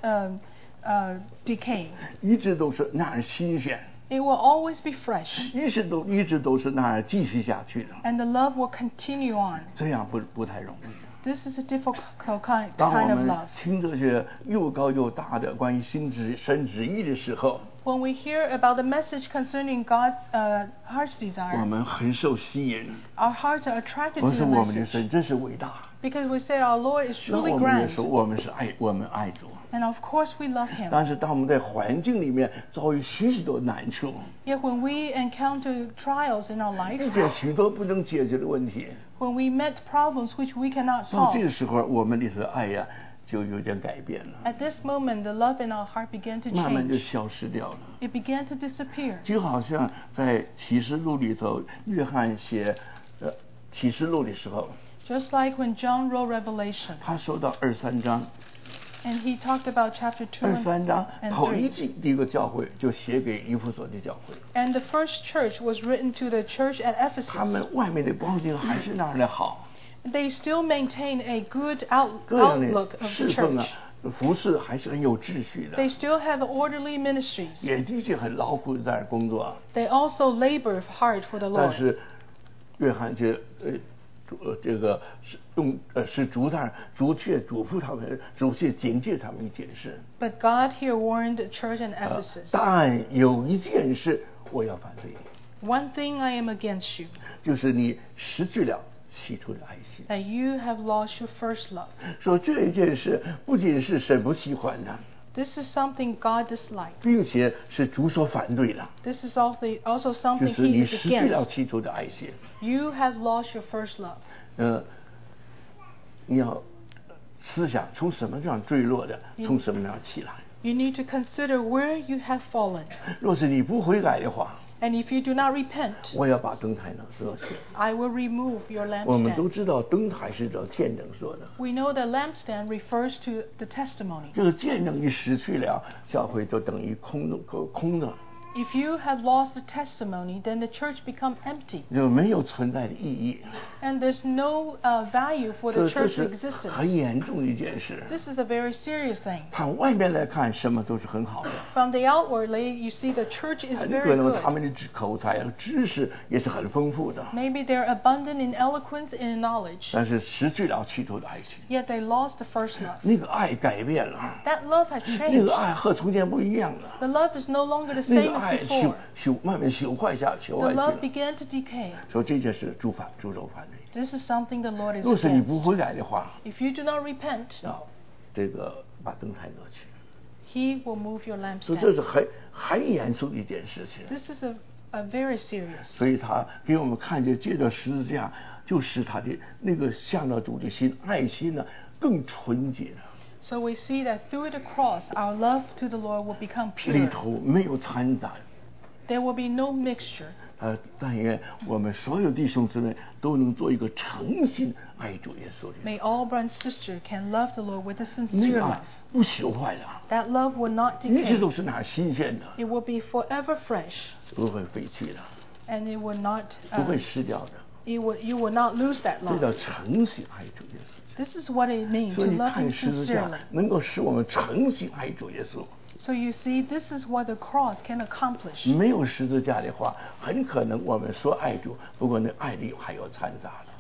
Speaker 2: decay.
Speaker 1: 一直都是那样新鲜，
Speaker 2: It will always be fresh.
Speaker 1: 一直都是那样继续下去的，
Speaker 2: And the love will continue on.
Speaker 1: 这样不太容易。
Speaker 2: This is a difficult kind
Speaker 1: 当我
Speaker 2: of
Speaker 1: 们
Speaker 2: love.
Speaker 1: 听这些又高又大的关于神旨意的时候，
Speaker 2: When we hear about the message concerning God's heart's
Speaker 1: 我
Speaker 2: desire,
Speaker 1: 们很受吸引。
Speaker 2: our hearts are attracted
Speaker 1: 我
Speaker 2: to
Speaker 1: 说
Speaker 2: the
Speaker 1: 我们的
Speaker 2: message.
Speaker 1: 神真是伟大。
Speaker 2: Because we say our Lord is
Speaker 1: 那
Speaker 2: truly
Speaker 1: 我们也
Speaker 2: grand.
Speaker 1: 说我们爱主。
Speaker 2: And of course we love him.
Speaker 1: 但是当我们在环境里面遭遇许多难处，
Speaker 2: Yet when we encounter trials in our life,
Speaker 1: 遇见许多不能解决的问题，
Speaker 2: when we met problems which we cannot
Speaker 1: 到
Speaker 2: solve,
Speaker 1: 这个时候，我们的这爱呀就有点改变了，
Speaker 2: at this moment the love in our heart began to
Speaker 1: 慢慢就
Speaker 2: change.
Speaker 1: 消失掉了。
Speaker 2: It began to disappear.
Speaker 1: 就好像在启示录里头，约翰写启示录的时候，
Speaker 2: Just like when John wrote Revelation,
Speaker 1: 他说到23章，
Speaker 2: and he talked about chapter 2
Speaker 1: 23章
Speaker 2: and
Speaker 1: 头一
Speaker 2: 3.
Speaker 1: 季第一个教会就写给以弗所的教会，
Speaker 2: And the first church was written to the church at
Speaker 1: 他们
Speaker 2: Ephesus.
Speaker 1: 外面的光景还是那样的好，
Speaker 2: They still maintain a good
Speaker 1: 各样的
Speaker 2: outlook of the
Speaker 1: 侍奉啊
Speaker 2: church.
Speaker 1: 服侍还是很有秩序的，
Speaker 2: They still have orderly ministries.
Speaker 1: 也的确很劳苦地在那儿工作，
Speaker 2: They also labor hard for the
Speaker 1: 但
Speaker 2: Lord.
Speaker 1: 是约翰这这个是主却嘱咐他们，主却警戒他们一件事。
Speaker 2: But God here warned the church in Ephesus.
Speaker 1: 但有一件事我要反对你，
Speaker 2: One thing I am against you,
Speaker 1: 就是你失去了起初的爱心。
Speaker 2: that you have lost your first love.
Speaker 1: 说这一件事不仅是神不喜欢的，
Speaker 2: This is something God dislikes.
Speaker 1: 并且是主所反对的，
Speaker 2: This is also
Speaker 1: 就
Speaker 2: something
Speaker 1: 是
Speaker 2: He
Speaker 1: 你
Speaker 2: is
Speaker 1: 失去了
Speaker 2: against.
Speaker 1: 起初的爱心。
Speaker 2: You have lost your first love.
Speaker 1: 你要思想从什么地方坠落的，从什么地方起来。
Speaker 2: You need to consider where you have fallen.
Speaker 1: 若是你不悔改的话，
Speaker 2: And if you do not repent,
Speaker 1: 我要把灯台呢遮去。
Speaker 2: I will remove your
Speaker 1: 我们都
Speaker 2: lampstand.
Speaker 1: 知道灯台是找见证说的，
Speaker 2: We know that lampstand refers to the testimony.
Speaker 1: 这个见证一失去了，教会就等于空的，
Speaker 2: If you have lost the testimony, then the church becomes empty.
Speaker 1: 就没有存在的意义。
Speaker 2: And there's no value for
Speaker 1: 这
Speaker 2: the
Speaker 1: 这
Speaker 2: church
Speaker 1: 是
Speaker 2: existence.
Speaker 1: 很严重的一件事。
Speaker 2: This is a very serious thing.
Speaker 1: 从外面来看，什么都是很好的。
Speaker 2: From the outwardly, you see the church is
Speaker 1: 很
Speaker 2: very
Speaker 1: 可能他
Speaker 2: good.
Speaker 1: 们的口才和知识也是很丰富的，
Speaker 2: Maybe they're abundant in eloquence and in knowledge.
Speaker 1: 但是失去了起初的爱情。
Speaker 2: Yet they lost the first love.
Speaker 1: 那个爱改变了，
Speaker 2: That love has
Speaker 1: 那个
Speaker 2: changed.
Speaker 1: 爱和从前不一样了。
Speaker 2: The love is no longer the
Speaker 1: 那
Speaker 2: same
Speaker 1: 个
Speaker 2: as
Speaker 1: 爱
Speaker 2: before.
Speaker 1: 慢慢朽坏下去
Speaker 2: The love
Speaker 1: 了。
Speaker 2: began to decay.
Speaker 1: 说这件事主手反对。
Speaker 2: This is something the Lord is
Speaker 1: 若是你不
Speaker 2: against.
Speaker 1: 悔改的话，
Speaker 2: If you do not repent,
Speaker 1: 这个把灯台挪去。
Speaker 2: He will move your
Speaker 1: 所以这
Speaker 2: lampstand.
Speaker 1: 是很严肃的一件事情。
Speaker 2: This is a very serious.
Speaker 1: 所以他给我们看见，借着十字架，就使他的那个向着主的心、爱心呢更纯洁了。
Speaker 2: So we see that through the cross, our love to the Lord will become
Speaker 1: 里
Speaker 2: pure.
Speaker 1: 头没有掺杂。
Speaker 2: There will be no mixture.
Speaker 1: 但愿我们所有弟兄姊妹都能做一个诚心爱主耶稣的人。
Speaker 2: May all brothers and sisters can love the Lord with a
Speaker 1: 那
Speaker 2: sincere
Speaker 1: 个
Speaker 2: love.
Speaker 1: 爱不朽坏的，
Speaker 2: That love will not
Speaker 1: 一直
Speaker 2: decay.
Speaker 1: 都是那新鲜的，
Speaker 2: It will be forever fresh,
Speaker 1: 不会废弃的，
Speaker 2: and it will not.
Speaker 1: 不会失掉的。
Speaker 2: You will not lose that
Speaker 1: 这叫
Speaker 2: love.
Speaker 1: 诚心爱主耶稣。
Speaker 2: This is what it means
Speaker 1: 所
Speaker 2: to
Speaker 1: 以你
Speaker 2: love
Speaker 1: 看
Speaker 2: Him
Speaker 1: 十字架
Speaker 2: sincerely.
Speaker 1: 能够使我们诚心爱主耶稣。
Speaker 2: So you see, this is what the cross can accomplish.
Speaker 1: 没有十字架的话，很可能我们说爱主，不过那爱里还有掺杂的。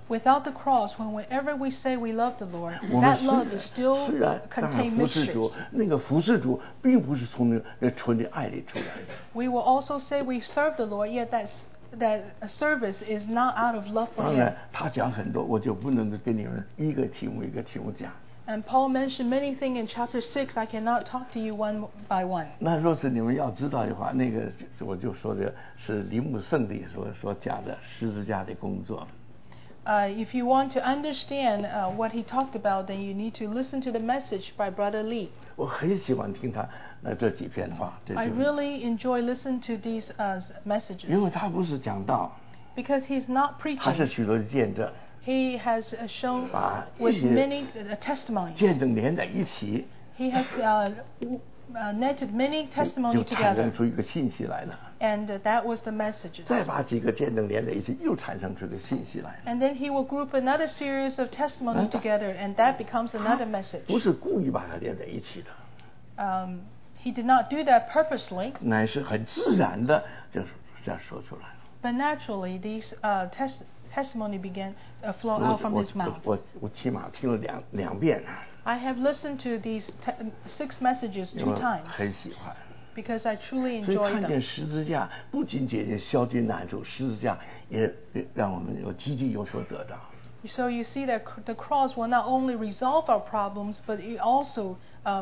Speaker 2: Without the cross, whenever we say we love the Lord, that love is still contained mysteries.
Speaker 1: 那个服侍主并不是从那纯的爱里出来的。
Speaker 2: We will also say we serve the Lord, yet that service is not out of love for Him.
Speaker 1: 当然，他讲很多，我就不能跟你们一个题目一个题目讲。
Speaker 2: And Paul mentioned many things in chapter 6. I cannot talk to you one by one.
Speaker 1: 那若是你们要知道的话，那个我就说的是林姆圣地所讲的十字架的工作。
Speaker 2: If you want to understand what he talked about, then you need to listen to the message by Brother Lee.
Speaker 1: 我很喜欢听他这几篇话。
Speaker 2: I really enjoy listening to these messages.
Speaker 1: 因为他不是讲道。
Speaker 2: Because he's not preaching.
Speaker 1: 他是许多的见证。
Speaker 2: He has shown with many testimonies.
Speaker 1: 见证连在一起。
Speaker 2: He has netted many testimonies together.
Speaker 1: 就产生出一个信息来了。
Speaker 2: And that was the message.
Speaker 1: 再把几个见证连在一起，又产生出个信息来。
Speaker 2: And then he will group another series of testimonies together, and that becomes another message.
Speaker 1: 不是故意把它连在一起的。
Speaker 2: He did not do that purposely.
Speaker 1: 乃是很自然的，就是这样说出来。
Speaker 2: But naturally, these testimony began flow out from his mouth.
Speaker 1: 我起码听了两遍。
Speaker 2: I have listened to these 6 messages 2 times.
Speaker 1: 很喜欢。
Speaker 2: Because I truly enjoy them.
Speaker 1: 所以看见十字架不仅解决消极难处，十字架也让我们积极有所得到。
Speaker 2: So you see that the cross will not only resolve our problems, but it also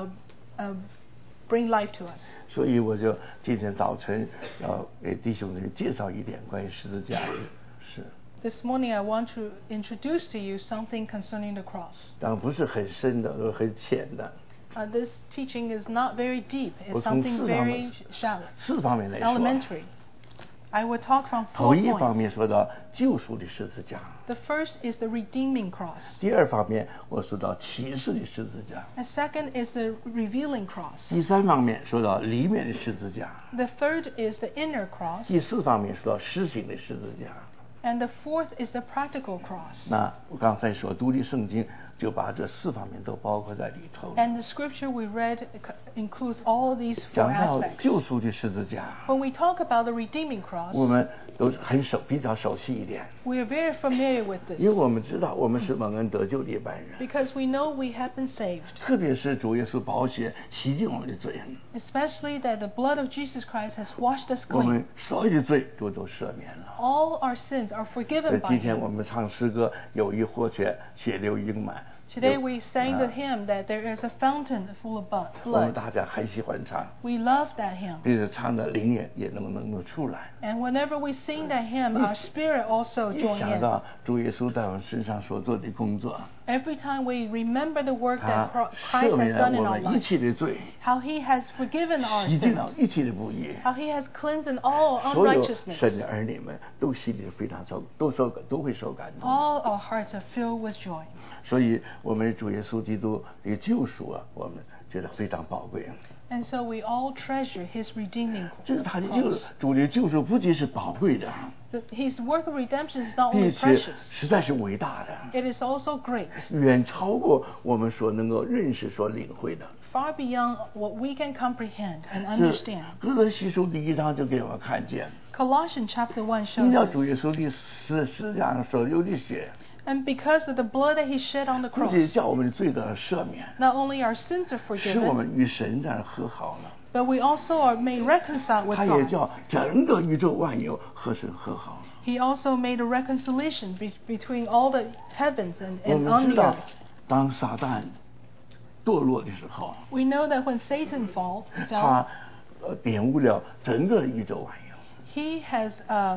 Speaker 2: bring life to us.
Speaker 1: 所以我就今天早晨要给弟兄们介绍一点关于十字架的事。
Speaker 2: This morning I want to introduce to you something concerning the cross.
Speaker 1: 当然不是很深的，很浅的。
Speaker 2: This teaching is not very deep. It's something very shallow.
Speaker 1: 4方面来说。
Speaker 2: Elementary. I will talk from 4 points.
Speaker 1: 头一方面说到救赎的十字架。
Speaker 2: The first is the redeeming cross.
Speaker 1: 第二方面我说到启示的十字架。
Speaker 2: And second is the revealing cross.
Speaker 1: 第三方面说到里面的十字架。
Speaker 2: The third is the inner cross.
Speaker 1: 第4方面说到施行的十字架。
Speaker 2: And the fourth is the practical cross.
Speaker 1: 那我刚才所读的圣经就把这4方面都包括在里头。
Speaker 2: And the scripture we read includes all these 4
Speaker 1: 讲到
Speaker 2: aspects.
Speaker 1: 救赎的十字架。
Speaker 2: When we talk about the redeeming cross,
Speaker 1: 我们都比较熟悉一点。
Speaker 2: We are very familiar with this.
Speaker 1: 因为我们知道我们是蒙恩得救的一般人。
Speaker 2: Because we know we have been saved.
Speaker 1: 特别是主耶稣宝血洗净我们的罪。
Speaker 2: Especially that the blood of Jesus Christ has washed us clean.
Speaker 1: 我们所有的罪都赦免了。
Speaker 2: All our sins are forgiven by Him.
Speaker 1: 今天我们唱诗歌，有一活泉，血流盈满。
Speaker 2: Today we sang the hymn that there is a fountain full of blood.
Speaker 1: 我们大家很喜欢唱。
Speaker 2: We love that hymn.
Speaker 1: 并且唱的灵也能够出来。
Speaker 2: And whenever we sing that hymn, our spirit also joins in.
Speaker 1: 一想到主耶稣在我们身上所做的工作。
Speaker 2: Every time we remember the work that Christ has done in our lives, how He has forgiven our sins, how He has cleansed all unrighteousness. All our hearts are filled with joy.
Speaker 1: 所以我们主耶稣基督的救赎啊，我们觉得非常宝贵。
Speaker 2: And so we all treasure His redeeming cross.
Speaker 1: 这是他的主的救赎不仅是宝贵的。
Speaker 2: His work of redemption is not only precious.
Speaker 1: 实在是伟大的。
Speaker 2: It is also great.
Speaker 1: 远超过我们所能够认识、所领会的。
Speaker 2: Far beyond what we can comprehend and understand.
Speaker 1: 哥罗西书第1章就给我们看见。
Speaker 2: Colossians chapter 1 shows.
Speaker 1: 因着主耶稣的十字架上所流的血。
Speaker 2: And because of the blood that He shed on the cross,
Speaker 1: 叫我们的罪得赦免。
Speaker 2: not only our sins are forgiven,
Speaker 1: 使我们与神这样和好了。
Speaker 2: But we also are made reconciled with God.
Speaker 1: 他也叫整个宇宙万有和神和好。
Speaker 2: He also made a reconciliation between all the heavens and on the earth.
Speaker 1: 我们知道，当撒旦堕落的时候
Speaker 2: we know that when Satan fell,
Speaker 1: 他玷污了整个宇宙万有。
Speaker 2: He has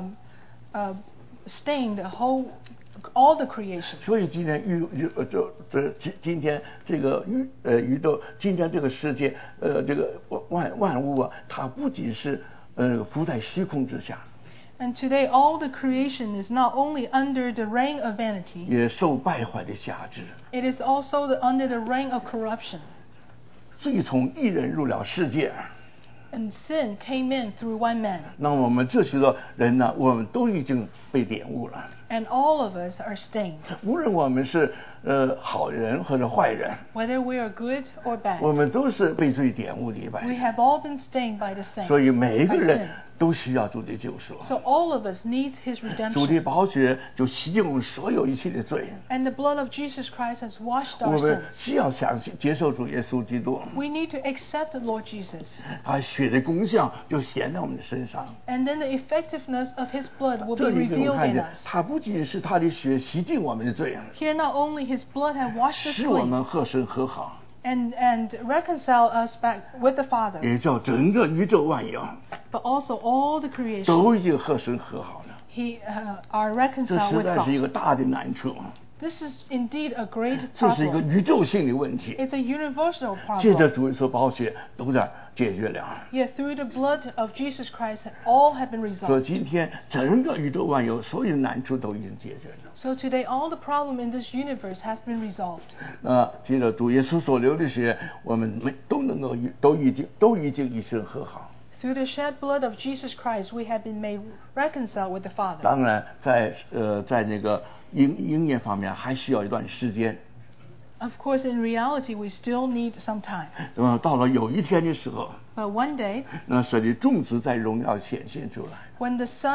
Speaker 2: stained all the creation.
Speaker 1: 所以今天今天这个宇宙，今天这个世界，这个万物啊，它不仅是伏在虚空之下。
Speaker 2: And today, all the creation is not only under the reign of vanity.
Speaker 1: 也受败坏的辖制。
Speaker 2: It is also under the reign of corruption.
Speaker 1: 罪从一人入了世界。
Speaker 2: And sin came in through one man.
Speaker 1: 那我们这许多人呢，我们都已经被玷污了。
Speaker 2: And all of us are stained.
Speaker 1: 无论我们是好人或者坏人。
Speaker 2: Whether we are good or bad.
Speaker 1: 我们都是被罪玷污的一般人。
Speaker 2: We have all been stained by the sin.
Speaker 1: 所以每一个人都需要主的救赎。
Speaker 2: So all of us need His redemption.
Speaker 1: 主的宝血就洗净我们所有一切的罪。
Speaker 2: And the blood of Jesus Christ has washed our sins.
Speaker 1: 我们需要相信接受主耶稣基督。
Speaker 2: We need to accept the Lord Jesus.
Speaker 1: 他血的功效就显在我们的身上。
Speaker 2: And then the effectiveness of His blood will be revealed in us.
Speaker 1: 他不仅是他的血洗净我们的罪，
Speaker 2: Here not only His blood has washed us
Speaker 1: 使我们
Speaker 2: clean.
Speaker 1: 和神和好。
Speaker 2: And reconcile us back with the Father.
Speaker 1: 也叫整个宇宙万有
Speaker 2: But also all the creation.
Speaker 1: 都已经和神和好了。
Speaker 2: are reconciled
Speaker 1: 这
Speaker 2: with
Speaker 1: 实在是一
Speaker 2: God.
Speaker 1: 个大的难处。
Speaker 2: This is indeed a great
Speaker 1: 这是一个
Speaker 2: problem.
Speaker 1: 宇宙性的问题。
Speaker 2: It's a universal
Speaker 1: 借着
Speaker 2: problem.
Speaker 1: 主耶稣宝血都在解决了。
Speaker 2: Yet through the blood of Jesus Christ, all have been
Speaker 1: 所以
Speaker 2: resolved.
Speaker 1: 今天整个宇宙万有所有的难处都已经解决了。
Speaker 2: So today, all the problem in this universe has been resolved.
Speaker 1: 借着主耶稣所流的血，我们都能够都已经与神和好。
Speaker 2: Through the shed blood of Jesus Christ, we have been made reconciled with the Father.
Speaker 1: 当然，在那个应验方面还需要一段时间。
Speaker 2: Of course, in reality, we still need some time.
Speaker 1: 到了有一天的时候，
Speaker 2: But one day,
Speaker 1: 那神的种子在荣耀显现出来，
Speaker 2: when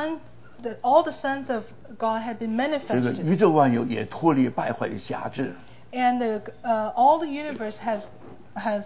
Speaker 2: all the sons of God have been
Speaker 1: 这个
Speaker 2: manifested,
Speaker 1: 宇宙万有也脱离败坏的辖制。
Speaker 2: and all the universe have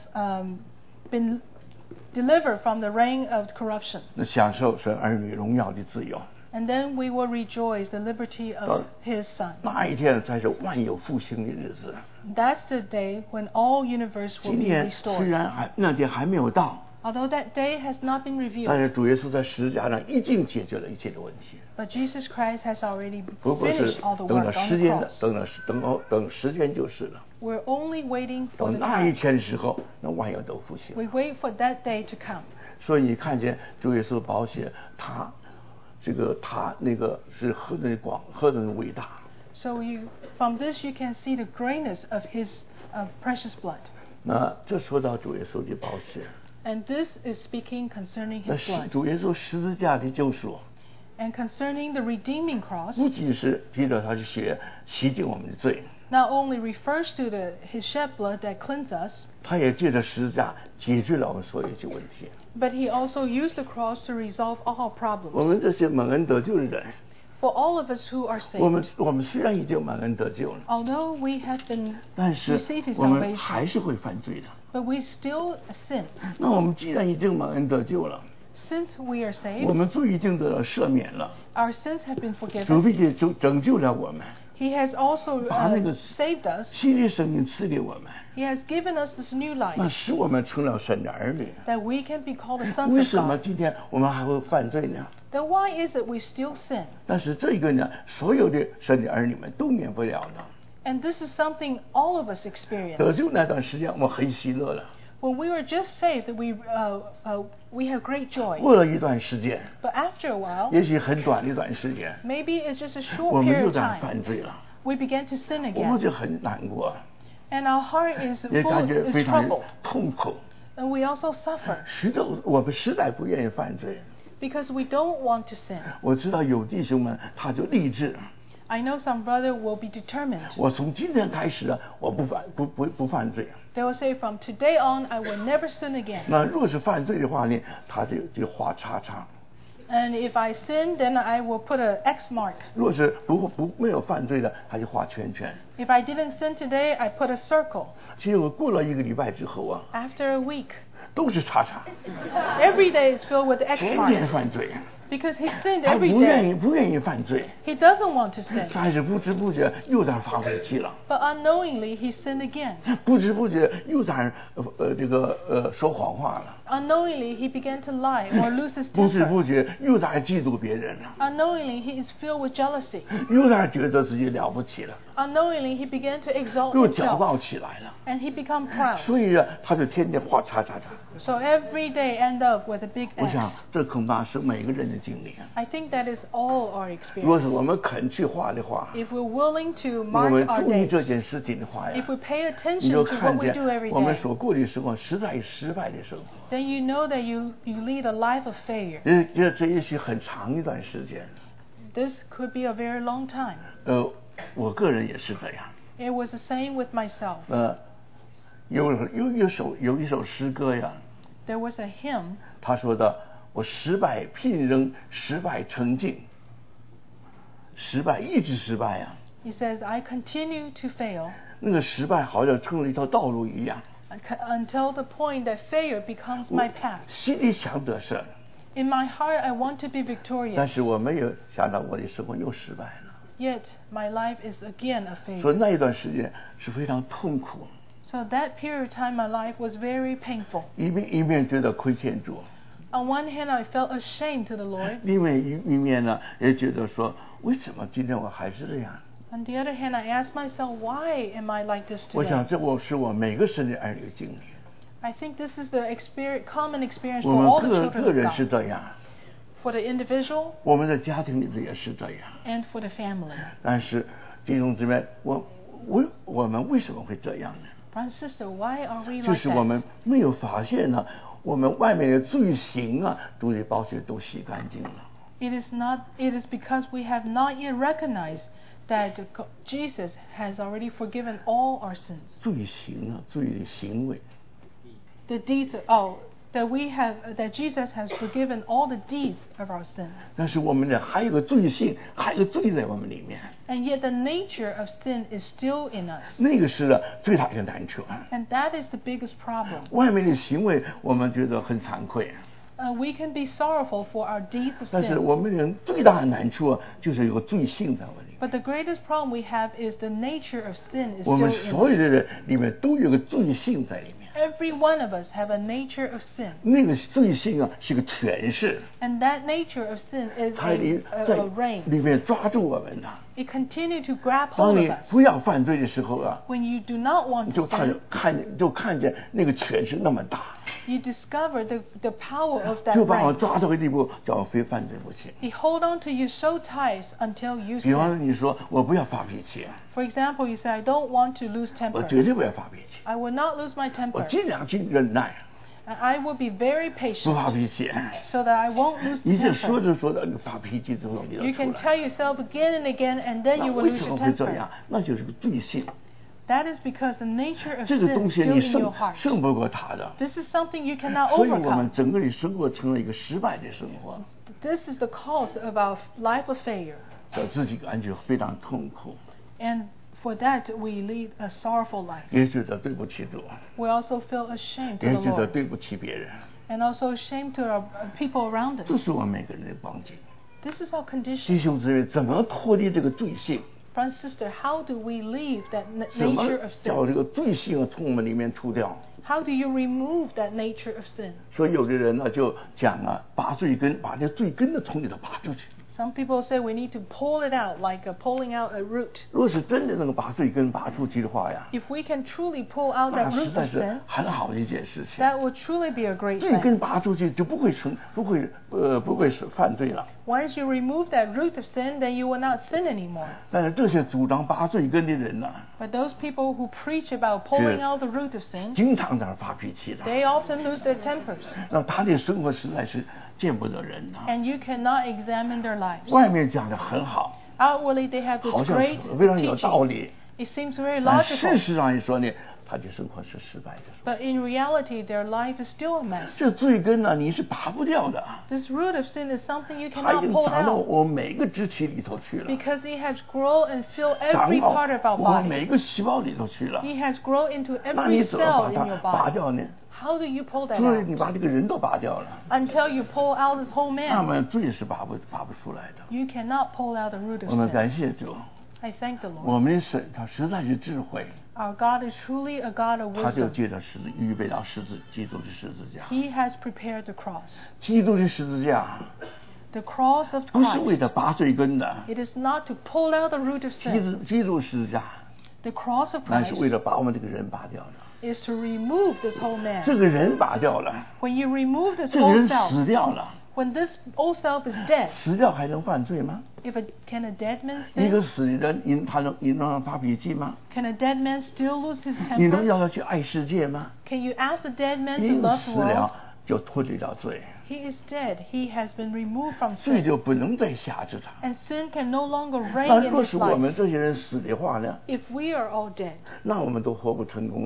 Speaker 2: been delivered from the reign of corruption.
Speaker 1: 那享受神儿女荣耀的自由。
Speaker 2: And then we will rejoice the liberty of His Son.
Speaker 1: 那一天才是万有复兴的日子。
Speaker 2: That's the day when all universe will
Speaker 1: 今
Speaker 2: be
Speaker 1: 天虽
Speaker 2: restored.
Speaker 1: 然那天还没有到，
Speaker 2: Although that day has not been
Speaker 1: 但
Speaker 2: revealed,
Speaker 1: 是主耶稣在十字架上已经解决了一切的问题。
Speaker 2: but Jesus Christ has already
Speaker 1: 不过是
Speaker 2: finished all the
Speaker 1: 等
Speaker 2: work
Speaker 1: 了
Speaker 2: on
Speaker 1: 时
Speaker 2: the
Speaker 1: 间的，
Speaker 2: cross.
Speaker 1: 等时间就是了。
Speaker 2: We're only waiting
Speaker 1: 到
Speaker 2: for the
Speaker 1: 那一
Speaker 2: time.
Speaker 1: 天的时候，那万有都复兴。
Speaker 2: We wait for that day to come.
Speaker 1: 所以你看见主耶稣宝血，他那个是何等的广，何等的伟大。
Speaker 2: So from this you can see the greatness of His precious blood.
Speaker 1: 那这说到主耶稣的宝血，
Speaker 2: And this is speaking concerning
Speaker 1: 那
Speaker 2: His
Speaker 1: 是
Speaker 2: blood.
Speaker 1: 主耶稣十字架的救赎，
Speaker 2: And concerning the redeeming cross,
Speaker 1: 不仅是借着他的血洗净我们的罪，
Speaker 2: not only refers to His shed blood that cleanses us,
Speaker 1: 他也借着十字架解决了我们所有一些问题。
Speaker 2: but He also used the cross to resolve all our
Speaker 1: 我
Speaker 2: problems.
Speaker 1: 们这些蒙恩得救的人，
Speaker 2: For all of us who are
Speaker 1: 我们
Speaker 2: saved,
Speaker 1: 虽然已经蒙恩得救了，
Speaker 2: although we have been
Speaker 1: 但是
Speaker 2: received His
Speaker 1: 我们还
Speaker 2: salvation,
Speaker 1: 是会犯罪的。
Speaker 2: but we still sin.
Speaker 1: 那我们既然已经蒙恩得救了，
Speaker 2: Since we are
Speaker 1: 我
Speaker 2: saved,
Speaker 1: 们罪已经得到赦免了，
Speaker 2: our sins have been
Speaker 1: 主
Speaker 2: forgiven.
Speaker 1: 并且拯救了我们，
Speaker 2: He has also
Speaker 1: 把那个
Speaker 2: saved us.
Speaker 1: 新的生命赐给我们，
Speaker 2: He has given us this new
Speaker 1: 那
Speaker 2: life
Speaker 1: 使我们成了神的儿女。
Speaker 2: that we can be called the sons
Speaker 1: 为
Speaker 2: of
Speaker 1: 什么
Speaker 2: God.
Speaker 1: 今天我们还会犯罪呢？
Speaker 2: Then why is it we still sin?
Speaker 1: 但是这个呢，所有的神的儿女们都免不了的。
Speaker 2: And this is something all of us experience.
Speaker 1: 得救那段时间，我们很喜乐了。
Speaker 2: When we were just saved, we have great joy.
Speaker 1: 过了一段时间，
Speaker 2: But after a while,
Speaker 1: 也许很短的一段时间，
Speaker 2: maybe it's just a
Speaker 1: 我
Speaker 2: short
Speaker 1: 们
Speaker 2: period
Speaker 1: 又
Speaker 2: of
Speaker 1: 在
Speaker 2: time,
Speaker 1: 犯罪了，
Speaker 2: we began to sin
Speaker 1: 我们
Speaker 2: again.
Speaker 1: 就很难过，
Speaker 2: And our heart is
Speaker 1: 也感觉
Speaker 2: full,
Speaker 1: 非
Speaker 2: is
Speaker 1: 常
Speaker 2: troubled.
Speaker 1: 痛苦。
Speaker 2: And we also suffer
Speaker 1: 我们实在不愿意犯罪。
Speaker 2: because we don't want to sin.
Speaker 1: 我知道有弟兄们他就立志，
Speaker 2: I know some brother will be determined.
Speaker 1: 我从今天开始我不犯罪。
Speaker 2: They will say, from today on, I will never sin again.
Speaker 1: 那若是犯罪的话呢，他就画叉叉；
Speaker 2: And if I sin, then I will put an X mark.
Speaker 1: 若是没有犯罪的，他就画圈圈。
Speaker 2: If I didn't sin today, I put a circle.
Speaker 1: 结果过了一个礼拜之后啊，
Speaker 2: After a week,
Speaker 1: 都是叉叉，
Speaker 2: every day is filled with X
Speaker 1: 天天
Speaker 2: marks
Speaker 1: 犯罪。
Speaker 2: because he sinned
Speaker 1: 他
Speaker 2: every
Speaker 1: 不愿
Speaker 2: day.
Speaker 1: 意犯罪，
Speaker 2: He doesn't want to sin,
Speaker 1: 但是不知不觉又在发脾气了，
Speaker 2: but unknowingly he sinned again.
Speaker 1: 不知不觉又在说谎话了，
Speaker 2: Unknowingly he began to lie or lose his
Speaker 1: 不知
Speaker 2: temper.
Speaker 1: 不觉又在嫉妒别人了，
Speaker 2: Unknowingly he is filled with jealousy.
Speaker 1: 又在觉得自己了不起了，
Speaker 2: Unknowingly he began to exalt
Speaker 1: 又骄
Speaker 2: himself
Speaker 1: 傲起来了，
Speaker 2: and he become proud.
Speaker 1: 所以啊，他就天天画叉叉叉。
Speaker 2: So every day end up with a big
Speaker 1: 我想
Speaker 2: X.
Speaker 1: 这恐怕是每个人的经历。
Speaker 2: I think that is all our
Speaker 1: 若是
Speaker 2: experience.
Speaker 1: 我们肯去画的话，
Speaker 2: If we're willing to
Speaker 1: 我
Speaker 2: mark
Speaker 1: 们
Speaker 2: our
Speaker 1: 注意这
Speaker 2: days,
Speaker 1: 件事情的话呀
Speaker 2: if，we pay
Speaker 1: 你
Speaker 2: attention
Speaker 1: 就
Speaker 2: to
Speaker 1: 看
Speaker 2: what we
Speaker 1: 见
Speaker 2: do every
Speaker 1: 我们
Speaker 2: day,
Speaker 1: 所过的生活实在是失败的生活。
Speaker 2: then you know that you lead a life of failure.
Speaker 1: 这也许很长一段时间。
Speaker 2: This could be a very long time.
Speaker 1: 我个人也是这样。
Speaker 2: It was the same with myself.
Speaker 1: 有一首诗歌呀，
Speaker 2: There was a hymn.
Speaker 1: 他说的：“ 我失败聘扔，失败成劲，失败一直失败啊。
Speaker 2: He says, I continue to fail.
Speaker 1: 那个失败好像成了一条道路一样。
Speaker 2: Until the point that failure becomes my path.
Speaker 1: 心里想得胜。
Speaker 2: In my heart, I want to be victorious.
Speaker 1: 但是我没有想到我的生活又失败了。
Speaker 2: Yet my life is again a failure.
Speaker 1: 所以那一段时间是非常痛苦。
Speaker 2: So that period of time, my life was very painful.
Speaker 1: 一面觉得亏欠主。
Speaker 2: On one hand, I felt ashamed to the Lord.
Speaker 1: 另外一面呢，也觉得说，为什么今天我还是这样？
Speaker 2: On the other hand, I asked myself, why am I like this today?
Speaker 1: 我想这是我每个神的儿女的经历。
Speaker 2: I think this is the common experience for all the children of God.
Speaker 1: 我们个人是这样。
Speaker 2: For the individual.
Speaker 1: 我们的家庭里头也是这样。
Speaker 2: And for the family.
Speaker 1: 但是弟兄姊妹，我们为什么会这样呢？
Speaker 2: Brother and sister, why are we like that?
Speaker 1: 就是我们没有发现呢，我们外面的罪行啊，都得宝血都洗干净了。
Speaker 2: It is because we have not yet recognized that Jesus has already forgiven all our sins.
Speaker 1: 罪行啊，罪的行为。
Speaker 2: The deeds, that Jesus has forgiven all the deeds of our sin.
Speaker 1: 但是我们呢，还有个罪性，还有个罪在我们里面。
Speaker 2: And yet the nature of sin is still in us.
Speaker 1: 那个是最大的难处。
Speaker 2: And that is the biggest problem.
Speaker 1: 外面的行为我们觉得很惭愧。
Speaker 2: We can be sorrowful for our deeds of sin.
Speaker 1: 但是我们人最大的难处啊，就是有个罪性在我里面。
Speaker 2: But the greatest problem we have is the nature of sin is still in us.
Speaker 1: 我们所有的人里面都有个罪性在里面。
Speaker 2: Every one of us have a nature of sin.
Speaker 1: 那个罪性啊，是个权势。
Speaker 2: And that nature of sin is a reign.
Speaker 1: 里面抓住我们的。
Speaker 2: It continues to grab hold of us.
Speaker 1: 当你不要犯罪的时候啊，
Speaker 2: when you do not want to sin,
Speaker 1: 就看见那个权势那么大。
Speaker 2: You discover the power of that
Speaker 1: 就把我
Speaker 2: reign.
Speaker 1: 抓到个地步，叫我非犯罪不行。
Speaker 2: He hold on to you so tight until you
Speaker 1: 比方说，
Speaker 2: sin.
Speaker 1: 你说我不要发脾气。
Speaker 2: For example, you say, I don't want to lose
Speaker 1: 我
Speaker 2: temper.
Speaker 1: 绝对不要发脾气。
Speaker 2: I will not lose my
Speaker 1: 我
Speaker 2: temper.
Speaker 1: 尽量去忍耐。
Speaker 2: And I will be very
Speaker 1: 不
Speaker 2: patient
Speaker 1: 发脾气。
Speaker 2: so that I won't lose
Speaker 1: 你就说
Speaker 2: temper.
Speaker 1: 着说着，你发脾气之后你
Speaker 2: You
Speaker 1: 就出
Speaker 2: can
Speaker 1: 来。
Speaker 2: tell yourself again and again, and then
Speaker 1: 那
Speaker 2: you will
Speaker 1: 为
Speaker 2: lose
Speaker 1: 什
Speaker 2: your
Speaker 1: 么会这
Speaker 2: temper.
Speaker 1: 样？那就是个罪性。
Speaker 2: That is because the nature of
Speaker 1: 这
Speaker 2: sin
Speaker 1: 个东
Speaker 2: is
Speaker 1: 西
Speaker 2: still
Speaker 1: 你
Speaker 2: in your heart.
Speaker 1: 胜不过他的。
Speaker 2: This is something you cannot
Speaker 1: 所以我们
Speaker 2: overcome.
Speaker 1: 整个的生活成了一个失败的生活。
Speaker 2: This is the cause of our life of failure.
Speaker 1: 让自己感觉非常痛苦。
Speaker 2: And for that, we lead a sorrowful life.
Speaker 1: 也觉得对不起主。
Speaker 2: We also feel ashamed to
Speaker 1: 也
Speaker 2: the
Speaker 1: 觉得
Speaker 2: Lord.
Speaker 1: 对不起别人。
Speaker 2: And also ashamed to our people around
Speaker 1: 这
Speaker 2: us.
Speaker 1: 是我们每个人的光景。
Speaker 2: This is our
Speaker 1: 弟
Speaker 2: condition.
Speaker 1: 兄姊妹，怎么脱离这个罪性？
Speaker 2: Brother and sister, how do we leave that
Speaker 1: 怎么
Speaker 2: nature of
Speaker 1: 叫
Speaker 2: sin?
Speaker 1: 这个罪性从我们里面除掉？
Speaker 2: How do you remove that nature of sin?
Speaker 1: 所以有的人呢就讲啊，拔罪根，把那罪根呢从里头拔出去。
Speaker 2: Some people say we need to pull it out, like pulling out a root.
Speaker 1: 如果是真的能够把罪根拔出去的话呀，
Speaker 2: If we can truly pull out
Speaker 1: 那
Speaker 2: that
Speaker 1: 实
Speaker 2: root
Speaker 1: 在
Speaker 2: of
Speaker 1: 是
Speaker 2: sin,
Speaker 1: 很好的一件事情。
Speaker 2: that would truly be a great
Speaker 1: 罪
Speaker 2: thing.
Speaker 1: 根拔出去就不会是犯罪了。
Speaker 2: Once you remove that root of sin, then you will not sin anymore.
Speaker 1: 但是这些主张拔罪根的人呢，
Speaker 2: But those people who preach about pulling out the root of sin,
Speaker 1: 经常在那发脾气的，
Speaker 2: they often lose their tempers.
Speaker 1: 那他的生活实在是见不得人呐。
Speaker 2: And you cannot examine their lives.
Speaker 1: 外面讲的很好，
Speaker 2: Outwardly, they have this
Speaker 1: 好像
Speaker 2: great
Speaker 1: 非常有道
Speaker 2: teaching.
Speaker 1: 理，
Speaker 2: It seems very
Speaker 1: 但事
Speaker 2: logical.
Speaker 1: 实上一说呢，他的生活是失败的。
Speaker 2: But in reality, their life is still a mess.
Speaker 1: 这罪根呢，你是拔不掉的，
Speaker 2: This root of sin is something you
Speaker 1: 它已
Speaker 2: cannot
Speaker 1: 经
Speaker 2: pull
Speaker 1: 长到
Speaker 2: out
Speaker 1: 我每个肢体里头去了，
Speaker 2: because it has grown and filled
Speaker 1: 长
Speaker 2: every
Speaker 1: 到
Speaker 2: part of our
Speaker 1: 我每
Speaker 2: body.
Speaker 1: 个细胞里头去了。
Speaker 2: It has grown into
Speaker 1: 那你
Speaker 2: every
Speaker 1: 怎么
Speaker 2: cell
Speaker 1: 把
Speaker 2: in
Speaker 1: 它
Speaker 2: your
Speaker 1: 拔
Speaker 2: body.
Speaker 1: 掉呢？
Speaker 2: How do you pull that
Speaker 1: 所以
Speaker 2: out?
Speaker 1: 你把这个人都拔掉了，
Speaker 2: Until you pull out this whole
Speaker 1: 那
Speaker 2: man,
Speaker 1: 么罪是拔不出来的。
Speaker 2: you cannot pull out the root
Speaker 1: 我
Speaker 2: of
Speaker 1: 们
Speaker 2: sin.
Speaker 1: 感谢主，
Speaker 2: I thank the Lord.
Speaker 1: 我们的神他实在是智慧，
Speaker 2: Our God is truly a God of
Speaker 1: 他就
Speaker 2: wisdom.
Speaker 1: 借着预备了基督的十字架。
Speaker 2: He has prepared the cross.
Speaker 1: 基督的十字架
Speaker 2: The cross of
Speaker 1: 不是为
Speaker 2: Christ.
Speaker 1: 了拔罪根的，
Speaker 2: It is not to pull out the root of sin.
Speaker 1: 基督十字架
Speaker 2: The cross of
Speaker 1: 那是为
Speaker 2: Christ
Speaker 1: 了把我们这个人拔掉的。
Speaker 2: is to remove this whole
Speaker 1: 这
Speaker 2: man.
Speaker 1: 个人拔掉了，
Speaker 2: When you remove this
Speaker 1: 这个
Speaker 2: old
Speaker 1: 人
Speaker 2: self,
Speaker 1: 死掉了，
Speaker 2: when this old self is dead,
Speaker 1: 死掉还能犯罪吗？
Speaker 2: can a dead man
Speaker 1: 一个
Speaker 2: sin?
Speaker 1: 死的人，你能让他发脾气吗？
Speaker 2: Can a dead man still lose his
Speaker 1: 你能
Speaker 2: temper?
Speaker 1: 让他去爱世界吗？
Speaker 2: Can you ask a dead man
Speaker 1: 因
Speaker 2: to
Speaker 1: 为
Speaker 2: love
Speaker 1: 死
Speaker 2: the world?
Speaker 1: 了就脱离了罪，
Speaker 2: He is dead. He has been removed from
Speaker 1: 罪
Speaker 2: sin.
Speaker 1: 就不能再辖制他。
Speaker 2: And sin can no longer
Speaker 1: 那
Speaker 2: reign in
Speaker 1: 若
Speaker 2: his
Speaker 1: 是我
Speaker 2: life.
Speaker 1: 们这些人死的话呢，
Speaker 2: If we are all dead,
Speaker 1: 那我们都活不成功了。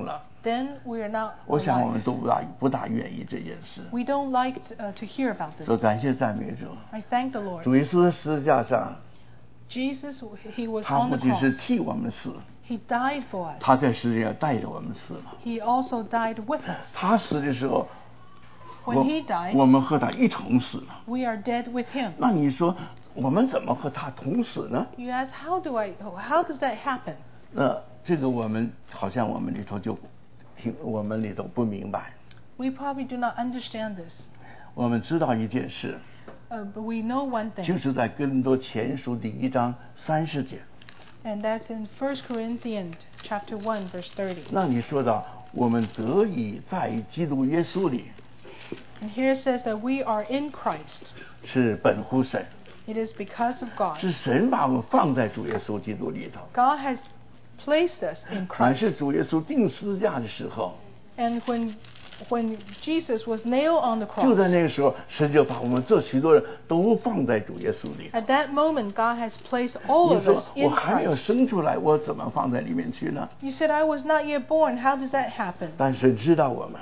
Speaker 2: then we are not
Speaker 1: 我想我
Speaker 2: alive.
Speaker 1: 们都不大愿意这件事。
Speaker 2: We don't like to hear about
Speaker 1: 所以
Speaker 2: this.
Speaker 1: 感谢赞美主。
Speaker 2: I thank the Lord.
Speaker 1: 主耶稣在十字架上，
Speaker 2: Jesus, he was
Speaker 1: 他
Speaker 2: on
Speaker 1: 不
Speaker 2: the
Speaker 1: 仅是
Speaker 2: cross.
Speaker 1: 替我们死，
Speaker 2: He died for us.
Speaker 1: 他在十字架带着我们死了。
Speaker 2: He also died with us.
Speaker 1: 他死的时候，
Speaker 2: When he died,
Speaker 1: 我们和他一同死了。
Speaker 2: we are dead with him.
Speaker 1: 那你说我们怎么和他同死呢？
Speaker 2: You ask, how does that happen?
Speaker 1: 这个我们好像我们里头我们里头不明白。
Speaker 2: We probably do not understand this.
Speaker 1: 我们知道一件事，
Speaker 2: But we know one
Speaker 1: 就
Speaker 2: thing,
Speaker 1: 是在哥林多前书第1章30节。
Speaker 2: and that's in 1 Corinthians chapter 1, verse 30.
Speaker 1: 那你说到我们得以在基督耶稣里，
Speaker 2: And here it says that we are in Christ.
Speaker 1: 是本乎神，
Speaker 2: It is because of God.
Speaker 1: 是神把我们放在主耶稣基督里头。
Speaker 2: God has placed us in
Speaker 1: 凡
Speaker 2: Christ.
Speaker 1: 是主耶稣钉十字架的时候，
Speaker 2: And when Jesus was nailed on the
Speaker 1: 就在
Speaker 2: cross,
Speaker 1: 那个时候，神就把我们这许多人都放在主耶稣里。
Speaker 2: at that moment, God has placed all
Speaker 1: 你
Speaker 2: of
Speaker 1: 说
Speaker 2: us
Speaker 1: 我
Speaker 2: in
Speaker 1: 还没有
Speaker 2: Christ.
Speaker 1: 生出来，我怎么放在里面去呢？
Speaker 2: You said, I was not yet born. How does that happen?
Speaker 1: 但神知道我们，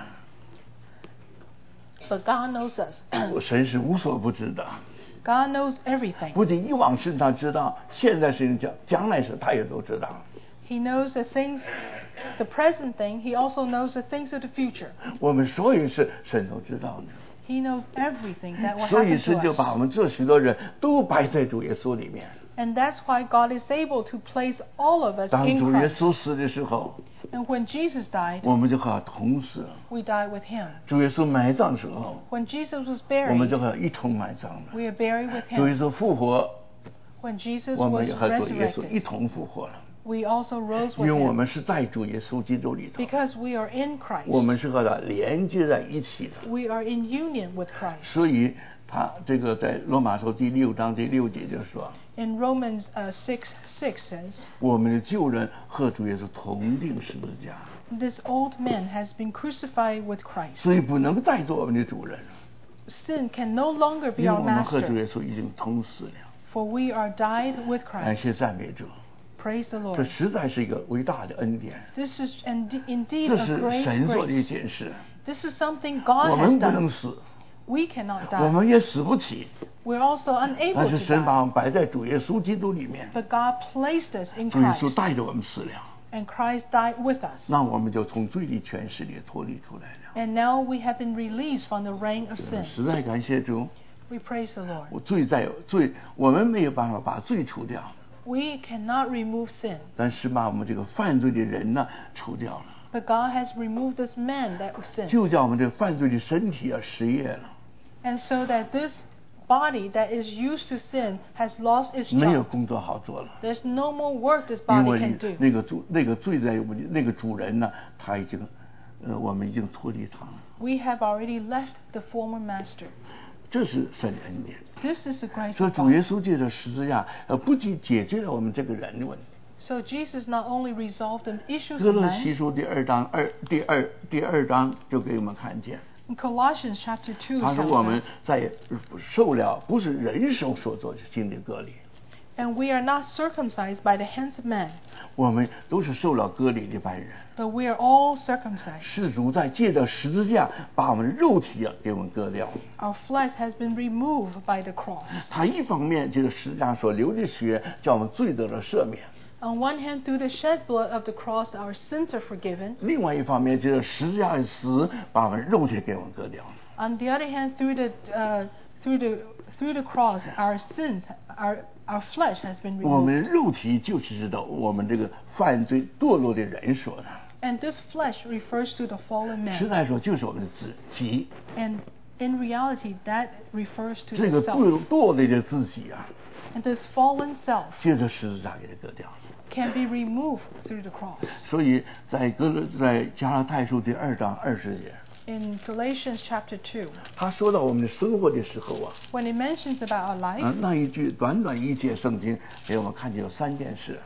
Speaker 2: But God knows us.
Speaker 1: 神是无所不知的。
Speaker 2: God knows everything.
Speaker 1: 不仅以往事他知道，现在事情将来事他也都知道。
Speaker 2: He knows the things, the present thing. He also knows the things of the future.
Speaker 1: 我们所有事神都知道的，
Speaker 2: He knows everything that will
Speaker 1: 所以
Speaker 2: happen
Speaker 1: 神
Speaker 2: to
Speaker 1: 就把我
Speaker 2: us.
Speaker 1: 们这许多人都摆在主耶稣里面。
Speaker 2: And that's why God is able to place all of us
Speaker 1: 当
Speaker 2: in
Speaker 1: 主耶
Speaker 2: Christ.
Speaker 1: 稣死的时候，
Speaker 2: And when Jesus died,
Speaker 1: 我们就和他同死。
Speaker 2: we died with him.
Speaker 1: 主耶稣埋葬的时候，
Speaker 2: When Jesus was
Speaker 1: 我们
Speaker 2: buried,
Speaker 1: 就和他一同埋葬了。
Speaker 2: we are buried with
Speaker 1: 主耶
Speaker 2: him.
Speaker 1: 稣复活，
Speaker 2: When Jesus
Speaker 1: 我
Speaker 2: was
Speaker 1: 们也和主耶稣一
Speaker 2: resurrected,
Speaker 1: 同复活了。
Speaker 2: we also rose
Speaker 1: 因
Speaker 2: with
Speaker 1: 为我
Speaker 2: him.
Speaker 1: 们是在主耶稣基督里头，
Speaker 2: Because we are in
Speaker 1: 我
Speaker 2: Christ.
Speaker 1: 们是和他连接在一起的。
Speaker 2: We are in union with Christ.
Speaker 1: 所以他这个在罗马书第6章第6节就说，
Speaker 2: In Romans 6:6 says,
Speaker 1: 我们的旧人和主耶稣同定十字架，
Speaker 2: this old man has been crucified with Christ.
Speaker 1: 所以不能再做我们的主人，
Speaker 2: Sin can no longer be
Speaker 1: 因为
Speaker 2: our
Speaker 1: 我们和主
Speaker 2: master,
Speaker 1: 耶稣已经同死了。
Speaker 2: for we are died with
Speaker 1: 感
Speaker 2: Christ.
Speaker 1: 谢赞美主，
Speaker 2: Praise the
Speaker 1: 这
Speaker 2: Lord.
Speaker 1: 实在是一个伟大的恩典，
Speaker 2: This is indeed
Speaker 1: 这
Speaker 2: a
Speaker 1: 是
Speaker 2: great
Speaker 1: 神做的一
Speaker 2: grace.
Speaker 1: 件事。
Speaker 2: This is something
Speaker 1: 我
Speaker 2: God
Speaker 1: 们
Speaker 2: has
Speaker 1: 不能
Speaker 2: done.
Speaker 1: 死，
Speaker 2: We cannot
Speaker 1: 我
Speaker 2: die.
Speaker 1: 们也死不起，
Speaker 2: We're also
Speaker 1: 但
Speaker 2: unable
Speaker 1: 是
Speaker 2: to
Speaker 1: 神把
Speaker 2: die.
Speaker 1: 我们摆在主耶稣基督里面，
Speaker 2: But God placed us in
Speaker 1: 主耶稣
Speaker 2: Christ,
Speaker 1: 带着我们死了，
Speaker 2: and Christ died with us.
Speaker 1: 那我们就从罪的权势里脱离出来了。
Speaker 2: And now we have been released from the reign of sin.
Speaker 1: 实在感谢主，
Speaker 2: We praise the Lord.
Speaker 1: 我们没有办法把罪除掉，
Speaker 2: We cannot remove sin,
Speaker 1: 但是把我们这个犯罪的人呢除掉了，
Speaker 2: but God has removed this man that was sin.
Speaker 1: 就叫我们这犯罪的身体失业了，
Speaker 2: And so that this body that is used to sin has lost its
Speaker 1: 没有
Speaker 2: job.
Speaker 1: 工作好做了，
Speaker 2: There's no more work this
Speaker 1: 因
Speaker 2: body
Speaker 1: 为
Speaker 2: can do.
Speaker 1: 那个罪在我们那个主人呢，他已经我们已经脱离他了，
Speaker 2: We have already left the former master.
Speaker 1: 这是神的恩典。
Speaker 2: This is the grace
Speaker 1: 所以
Speaker 2: of
Speaker 1: 主耶
Speaker 2: God.
Speaker 1: 稣借着十字架，不仅解决了我们这个人的问题。
Speaker 2: So Jesus not only resolved the issues
Speaker 1: 哥
Speaker 2: of
Speaker 1: 罗
Speaker 2: man.
Speaker 1: 西书第二章就给我们看见，
Speaker 2: In Colossians chapter 2,
Speaker 1: 他说
Speaker 2: tells
Speaker 1: 我们
Speaker 2: us,
Speaker 1: 在受了不是人手所做的心的割礼，
Speaker 2: and we are not circumcised by the hands of man,
Speaker 1: 我们都是受了割礼的拜人。
Speaker 2: but we are all circumcised.
Speaker 1: 是主在借着十字架把我们的肉体给我们割掉。
Speaker 2: Our flesh has been removed by the cross.
Speaker 1: 他一方面这个十字架所流的血，叫我们罪得了赦免；
Speaker 2: On one hand, through the shed blood of the cross, our sins are forgiven.
Speaker 1: 另外一方面，这个十字架的死，把我们肉体给我们割掉。
Speaker 2: On the other hand, through the cross, our sins, our flesh has been
Speaker 1: 我
Speaker 2: removed.
Speaker 1: 们的肉体就是指的我们这个犯罪堕落的人所的。
Speaker 2: And this flesh refers to the fallen
Speaker 1: 实
Speaker 2: man.
Speaker 1: 在说，就是我们的自己，
Speaker 2: And in reality, that refers to
Speaker 1: 这个
Speaker 2: the self.
Speaker 1: 堕落的自己啊，
Speaker 2: And this fallen self
Speaker 1: 借着十字架给它割掉。
Speaker 2: can be removed through the cross.
Speaker 1: 所以在加拉太书第2章20节，
Speaker 2: In Galatians chapter 2,
Speaker 1: 他说到我们的生活的时候啊，
Speaker 2: when it mentions about our life,
Speaker 1: 那一句短短一节圣经给我们看见有3件事。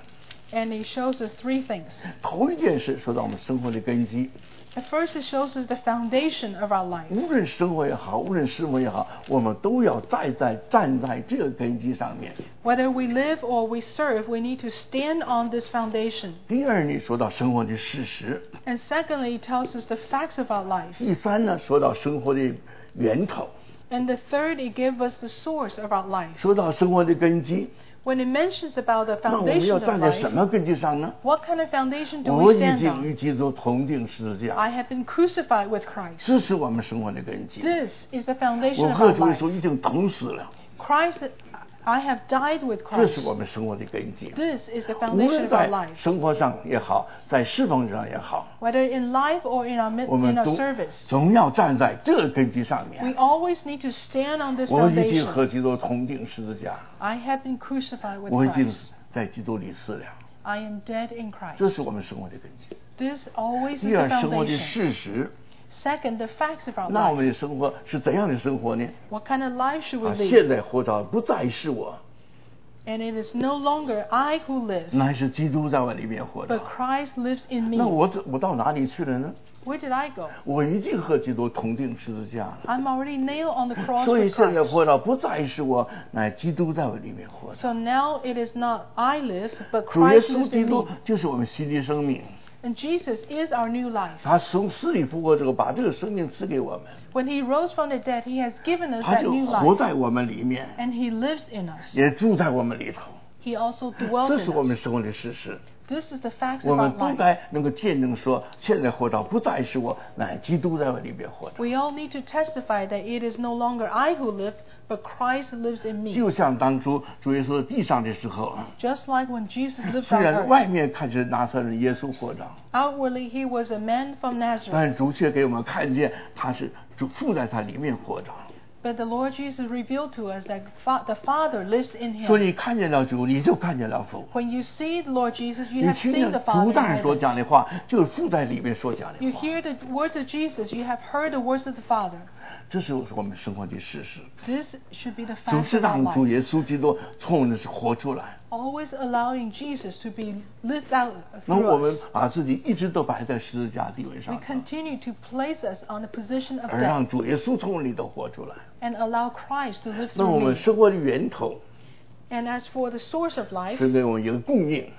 Speaker 2: And it shows us three things.
Speaker 1: 头一件事说到我们生活的根基。
Speaker 2: At first, it shows us the foundation of our life.
Speaker 1: 无论生活也好，无论事物也好，我们都要站在这个根基上面。
Speaker 2: Whether we live or we serve, we need to stand on this foundation.
Speaker 1: 第二呢，说到生活的事实。
Speaker 2: And secondly, it tells us the facts of our life.
Speaker 1: 第三呢，说到生活的源头。
Speaker 2: And the third, it gives us the source of our life.
Speaker 1: 说到生活的根基。
Speaker 2: When it mentions about the
Speaker 1: 那我们
Speaker 2: foundation
Speaker 1: 要
Speaker 2: of
Speaker 1: 站在
Speaker 2: life,
Speaker 1: 什么根基上呢？
Speaker 2: what kind of foundation do
Speaker 1: 我
Speaker 2: we
Speaker 1: 已
Speaker 2: stand
Speaker 1: 经
Speaker 2: on?
Speaker 1: 与基督同定十字架。
Speaker 2: I have been crucified with Christ.
Speaker 1: 这是我们生活的根基。
Speaker 2: This is the foundation
Speaker 1: 我
Speaker 2: of
Speaker 1: 和
Speaker 2: our
Speaker 1: 主耶
Speaker 2: life.
Speaker 1: 稣已经同死了。
Speaker 2: Christ, I have died with
Speaker 1: 这是
Speaker 2: Christ.
Speaker 1: 我们生活的根基。
Speaker 2: This is the
Speaker 1: 无
Speaker 2: foundation
Speaker 1: 论
Speaker 2: of our
Speaker 1: 在
Speaker 2: life.
Speaker 1: 生活上也好，在侍奉上也好，
Speaker 2: Whether in life or in
Speaker 1: 我们
Speaker 2: our service,
Speaker 1: 总要站在这个根基上
Speaker 2: we
Speaker 1: 面。
Speaker 2: always need to stand on this
Speaker 1: 我已经
Speaker 2: foundation.
Speaker 1: 和基督同定十字架，
Speaker 2: I have been crucified with
Speaker 1: 我已经
Speaker 2: Christ.
Speaker 1: 在基督里死了。
Speaker 2: I am dead in
Speaker 1: 这
Speaker 2: Christ.
Speaker 1: 是我们生活的根基。
Speaker 2: This always is
Speaker 1: 第
Speaker 2: the
Speaker 1: 二，生活的
Speaker 2: foundation.
Speaker 1: 事实。
Speaker 2: Second, the facts of our
Speaker 1: 那我
Speaker 2: life.
Speaker 1: 们的生活是怎样的生活呢？
Speaker 2: What kind of life should we
Speaker 1: 现
Speaker 2: lead?
Speaker 1: 在活着不再是我，
Speaker 2: And it is no longer I who live,
Speaker 1: 乃是基督在我里面活着
Speaker 2: but。Christ lives in
Speaker 1: 那
Speaker 2: me.
Speaker 1: 我到哪里去了呢？
Speaker 2: Where did I go?
Speaker 1: 我已经和基督同定十字架了。
Speaker 2: I'm already nailed on the cross
Speaker 1: 所以
Speaker 2: with
Speaker 1: 现在
Speaker 2: Christ.
Speaker 1: 活着不再是我，乃基督在我里面活着。
Speaker 2: So now it is not I live, but
Speaker 1: 主耶
Speaker 2: Christ
Speaker 1: 稣
Speaker 2: lives
Speaker 1: 基
Speaker 2: in
Speaker 1: 督
Speaker 2: me.
Speaker 1: 就是我们新的生命，
Speaker 2: And Jesus is our new life.
Speaker 1: 他从死里复活之后，把这个生命赐给我们，
Speaker 2: When he rose from the dead, he has given us
Speaker 1: 他
Speaker 2: that
Speaker 1: 就
Speaker 2: new
Speaker 1: 活
Speaker 2: life.
Speaker 1: 在我们里面，
Speaker 2: And he lives in us.
Speaker 1: 也住在我们里头。
Speaker 2: He also dwells
Speaker 1: 这是我
Speaker 2: in
Speaker 1: 们
Speaker 2: us.
Speaker 1: 生活的事实。
Speaker 2: This is the facts
Speaker 1: 我
Speaker 2: of
Speaker 1: 们
Speaker 2: our
Speaker 1: 都
Speaker 2: life.
Speaker 1: 该能够见证说，现在活着不再是我，乃基督在我里面活着。
Speaker 2: We all need to testify that it is no longer I who live, but Christ lives in me.
Speaker 1: 就像当初主耶稣在地上的时候，
Speaker 2: Just like when Jesus lived
Speaker 1: 虽
Speaker 2: on
Speaker 1: 然
Speaker 2: earth.
Speaker 1: 外面看是拿撒勒人耶稣活着，
Speaker 2: Outwardly, he was a man from Nazareth.
Speaker 1: 但主却给我们看见他是主父在他里面活着。
Speaker 2: But the Lord Jesus revealed to us that the Father lives in
Speaker 1: 所以
Speaker 2: him.
Speaker 1: 你看见了主，你就看见了父。
Speaker 2: When you see the Lord Jesus, you
Speaker 1: 你
Speaker 2: have
Speaker 1: 听
Speaker 2: seen
Speaker 1: 见
Speaker 2: the
Speaker 1: 主
Speaker 2: Father
Speaker 1: 大
Speaker 2: in
Speaker 1: 人所
Speaker 2: heaven.
Speaker 1: 讲的话，就是父在里面所讲的
Speaker 2: You
Speaker 1: 话。
Speaker 2: hear the words of Jesus, you have heard the words of the Father.
Speaker 1: 这是我们生活的事实。
Speaker 2: This should be the
Speaker 1: 总
Speaker 2: facts
Speaker 1: 是
Speaker 2: of our
Speaker 1: 让主
Speaker 2: life.
Speaker 1: 耶稣基督从我们是活出来。
Speaker 2: Always allowing Jesus to be lived out
Speaker 1: 那我
Speaker 2: through
Speaker 1: 们
Speaker 2: us.
Speaker 1: 把自己一直都摆在十字架地位
Speaker 2: We
Speaker 1: 上，
Speaker 2: continue to place us on the position of
Speaker 1: 而
Speaker 2: death
Speaker 1: 让主耶稣从我们里头活出来。
Speaker 2: and allow Christ to live
Speaker 1: 那
Speaker 2: through
Speaker 1: 我们
Speaker 2: me.
Speaker 1: 生活的源头
Speaker 2: And as for the source of life,
Speaker 1: 是给我们一个供应。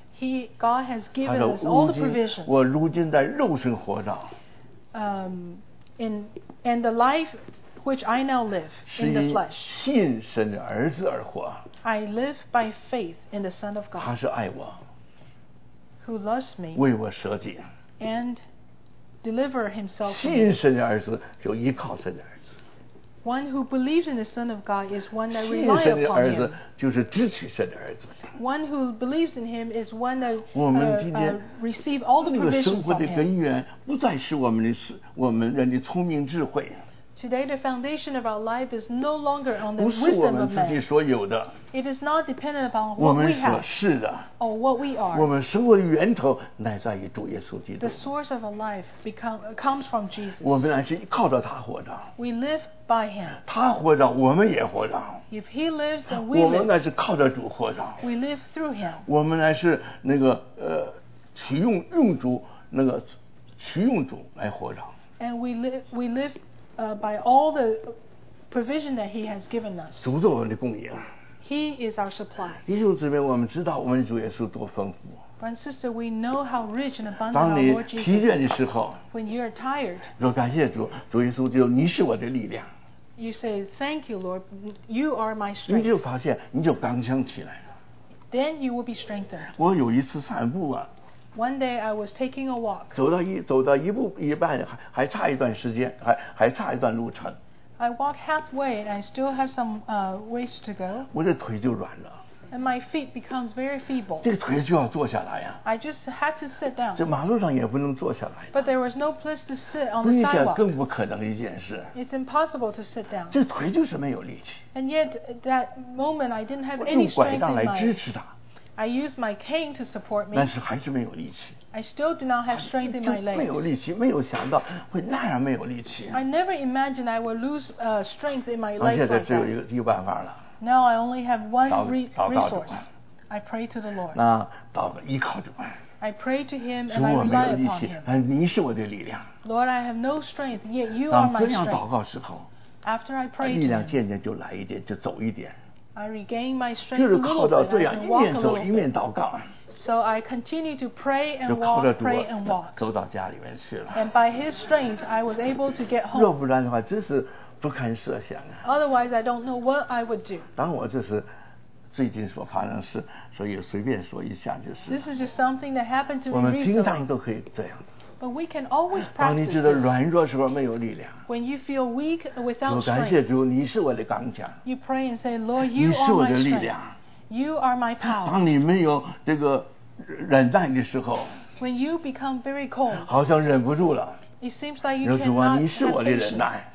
Speaker 2: God has
Speaker 1: 他
Speaker 2: given
Speaker 1: 说
Speaker 2: us all
Speaker 1: 如
Speaker 2: the
Speaker 1: 今
Speaker 2: provision.
Speaker 1: 我如今在肉身活着，
Speaker 2: And the life which I now live
Speaker 1: 是
Speaker 2: in the
Speaker 1: 因
Speaker 2: flesh,
Speaker 1: 信神的儿子而活。
Speaker 2: I live by faith in the Son of
Speaker 1: 他
Speaker 2: God,
Speaker 1: 是爱我，
Speaker 2: who loves me
Speaker 1: 为我舍己。
Speaker 2: and deliver himself to
Speaker 1: 信
Speaker 2: me.
Speaker 1: 神的儿子就依靠神的儿子，
Speaker 2: One who believes in the Son of God is one that
Speaker 1: 信
Speaker 2: relies
Speaker 1: 神的
Speaker 2: upon
Speaker 1: 儿子
Speaker 2: him.
Speaker 1: 就是支取神的儿子。
Speaker 2: One who believes in him is one that
Speaker 1: 我们今天
Speaker 2: receive all the
Speaker 1: 那个
Speaker 2: provision
Speaker 1: 生活
Speaker 2: from
Speaker 1: 的
Speaker 2: him.
Speaker 1: 根源，不再是我们人的聪明智慧，
Speaker 2: Today, the foundation of our life is no longer on the
Speaker 1: 不是我
Speaker 2: wisdom
Speaker 1: 们
Speaker 2: of
Speaker 1: 自己
Speaker 2: man.
Speaker 1: 所有的，
Speaker 2: It is not dependent upon
Speaker 1: 我
Speaker 2: what we
Speaker 1: 们所
Speaker 2: have
Speaker 1: 是的。
Speaker 2: or what we
Speaker 1: 我
Speaker 2: are.
Speaker 1: 们生活的源头乃在于主耶稣基督
Speaker 2: The，source of our life comes from Jesus.
Speaker 1: 我们乃是靠着他活着，
Speaker 2: We live by him.
Speaker 1: 他活着，我们也活着。
Speaker 2: If he lives, then we
Speaker 1: 我们
Speaker 2: live.
Speaker 1: 乃是靠着主活着，
Speaker 2: We live through him.
Speaker 1: 我们乃是取用主来活着。
Speaker 2: And we live by all the provision that he has given us.
Speaker 1: 主做我们的供应。
Speaker 2: He is our supply.
Speaker 1: 弟兄姊妹，我们知道我们主耶稣多丰富。
Speaker 2: Brother and sister, we know how rich and abundant
Speaker 1: 当
Speaker 2: our
Speaker 1: 你
Speaker 2: Lord
Speaker 1: 疲
Speaker 2: Jesus
Speaker 1: 倦
Speaker 2: is.
Speaker 1: 的时候，
Speaker 2: When you're tired,
Speaker 1: 说感谢主，主耶稣就你是我的力量，
Speaker 2: you say, "Thank you, Lord. You are my
Speaker 1: 你
Speaker 2: strength."
Speaker 1: 就发现你就刚强起来了。
Speaker 2: Then you will be strengthened.
Speaker 1: 我有一次散步啊，
Speaker 2: One day I was taking a walk.
Speaker 1: 走到一半，还差一段时间，还差一段路程，
Speaker 2: I walked halfway and I still have some ways to go.
Speaker 1: 我的腿就软了，
Speaker 2: And my feet becomes very feeble.
Speaker 1: 这个腿就要坐下来呀、
Speaker 2: I just had to sit
Speaker 1: 这
Speaker 2: down.
Speaker 1: 马路上也不能坐下来，
Speaker 2: But there was no place to sit on
Speaker 1: 不
Speaker 2: the
Speaker 1: 你想
Speaker 2: sidewalk.
Speaker 1: 更不可能的一件事，
Speaker 2: It's impossible to sit down.
Speaker 1: 这腿就是没有力气，
Speaker 2: And yet, at that moment, I didn't have
Speaker 1: 我
Speaker 2: any
Speaker 1: 用拐
Speaker 2: strength
Speaker 1: 杖
Speaker 2: in
Speaker 1: 来支
Speaker 2: my...
Speaker 1: 持它，
Speaker 2: I used my cane to support
Speaker 1: 但
Speaker 2: me.
Speaker 1: 是还是没有力气。
Speaker 2: I still do not have strength in
Speaker 1: 就
Speaker 2: my
Speaker 1: 没有
Speaker 2: legs.
Speaker 1: 力气，没有想到会那样没有力气。
Speaker 2: I never imagined I would lose strength in my
Speaker 1: 而
Speaker 2: legs
Speaker 1: 现在
Speaker 2: like
Speaker 1: 只有
Speaker 2: that.
Speaker 1: 一个办法了，
Speaker 2: Now I only have one
Speaker 1: 祷告主
Speaker 2: resource. I pray to the Lord.
Speaker 1: 那依靠主。
Speaker 2: I pray to Him and I rely upon Him.
Speaker 1: 你是我的力量。
Speaker 2: Lord, I have no strength, yet You are my strength.
Speaker 1: 当这样祷告时候，
Speaker 2: After I pray to Him,
Speaker 1: 力量渐渐就来一点，就走一点。
Speaker 2: I regain my strength
Speaker 1: 就是
Speaker 2: a
Speaker 1: 靠
Speaker 2: little
Speaker 1: 到
Speaker 2: bit.
Speaker 1: 这
Speaker 2: I
Speaker 1: 样
Speaker 2: can
Speaker 1: 一
Speaker 2: walk
Speaker 1: 面
Speaker 2: a
Speaker 1: 走
Speaker 2: little
Speaker 1: 一
Speaker 2: bit.
Speaker 1: 面祷告。
Speaker 2: So I continue to pray
Speaker 1: 就
Speaker 2: and
Speaker 1: 靠着
Speaker 2: walk,
Speaker 1: 主
Speaker 2: pray and walk.
Speaker 1: 走到家里面去了。
Speaker 2: And by His strength, I was able to get
Speaker 1: 若
Speaker 2: home.
Speaker 1: 不然的话，真是不堪设想啊。
Speaker 2: Otherwise, I don't know what I would do.
Speaker 1: 当我这是最近所发生的事，所以随便说一下就是。
Speaker 2: This is just something that happened to
Speaker 1: 我
Speaker 2: me
Speaker 1: 们经常
Speaker 2: recently.
Speaker 1: 都可以这样的。
Speaker 2: But we can always
Speaker 1: 当你
Speaker 2: practice
Speaker 1: 觉得
Speaker 2: this.
Speaker 1: 软弱时候没有力量，
Speaker 2: When you feel weak
Speaker 1: 我
Speaker 2: without
Speaker 1: 感谢
Speaker 2: strength,
Speaker 1: 主，你是我的刚强，
Speaker 2: you pray and say, Lord,
Speaker 1: 你
Speaker 2: You
Speaker 1: 是
Speaker 2: are
Speaker 1: 我
Speaker 2: my
Speaker 1: 的力
Speaker 2: strength.
Speaker 1: 量。
Speaker 2: You are my power.
Speaker 1: 当你没有这个忍耐的时候，
Speaker 2: When you become very cold,
Speaker 1: 好像忍不住了。
Speaker 2: it seems like
Speaker 1: 你
Speaker 2: you
Speaker 1: 说主啊，
Speaker 2: cannot
Speaker 1: 你是我
Speaker 2: have
Speaker 1: 的忍
Speaker 2: patience.
Speaker 1: 耐，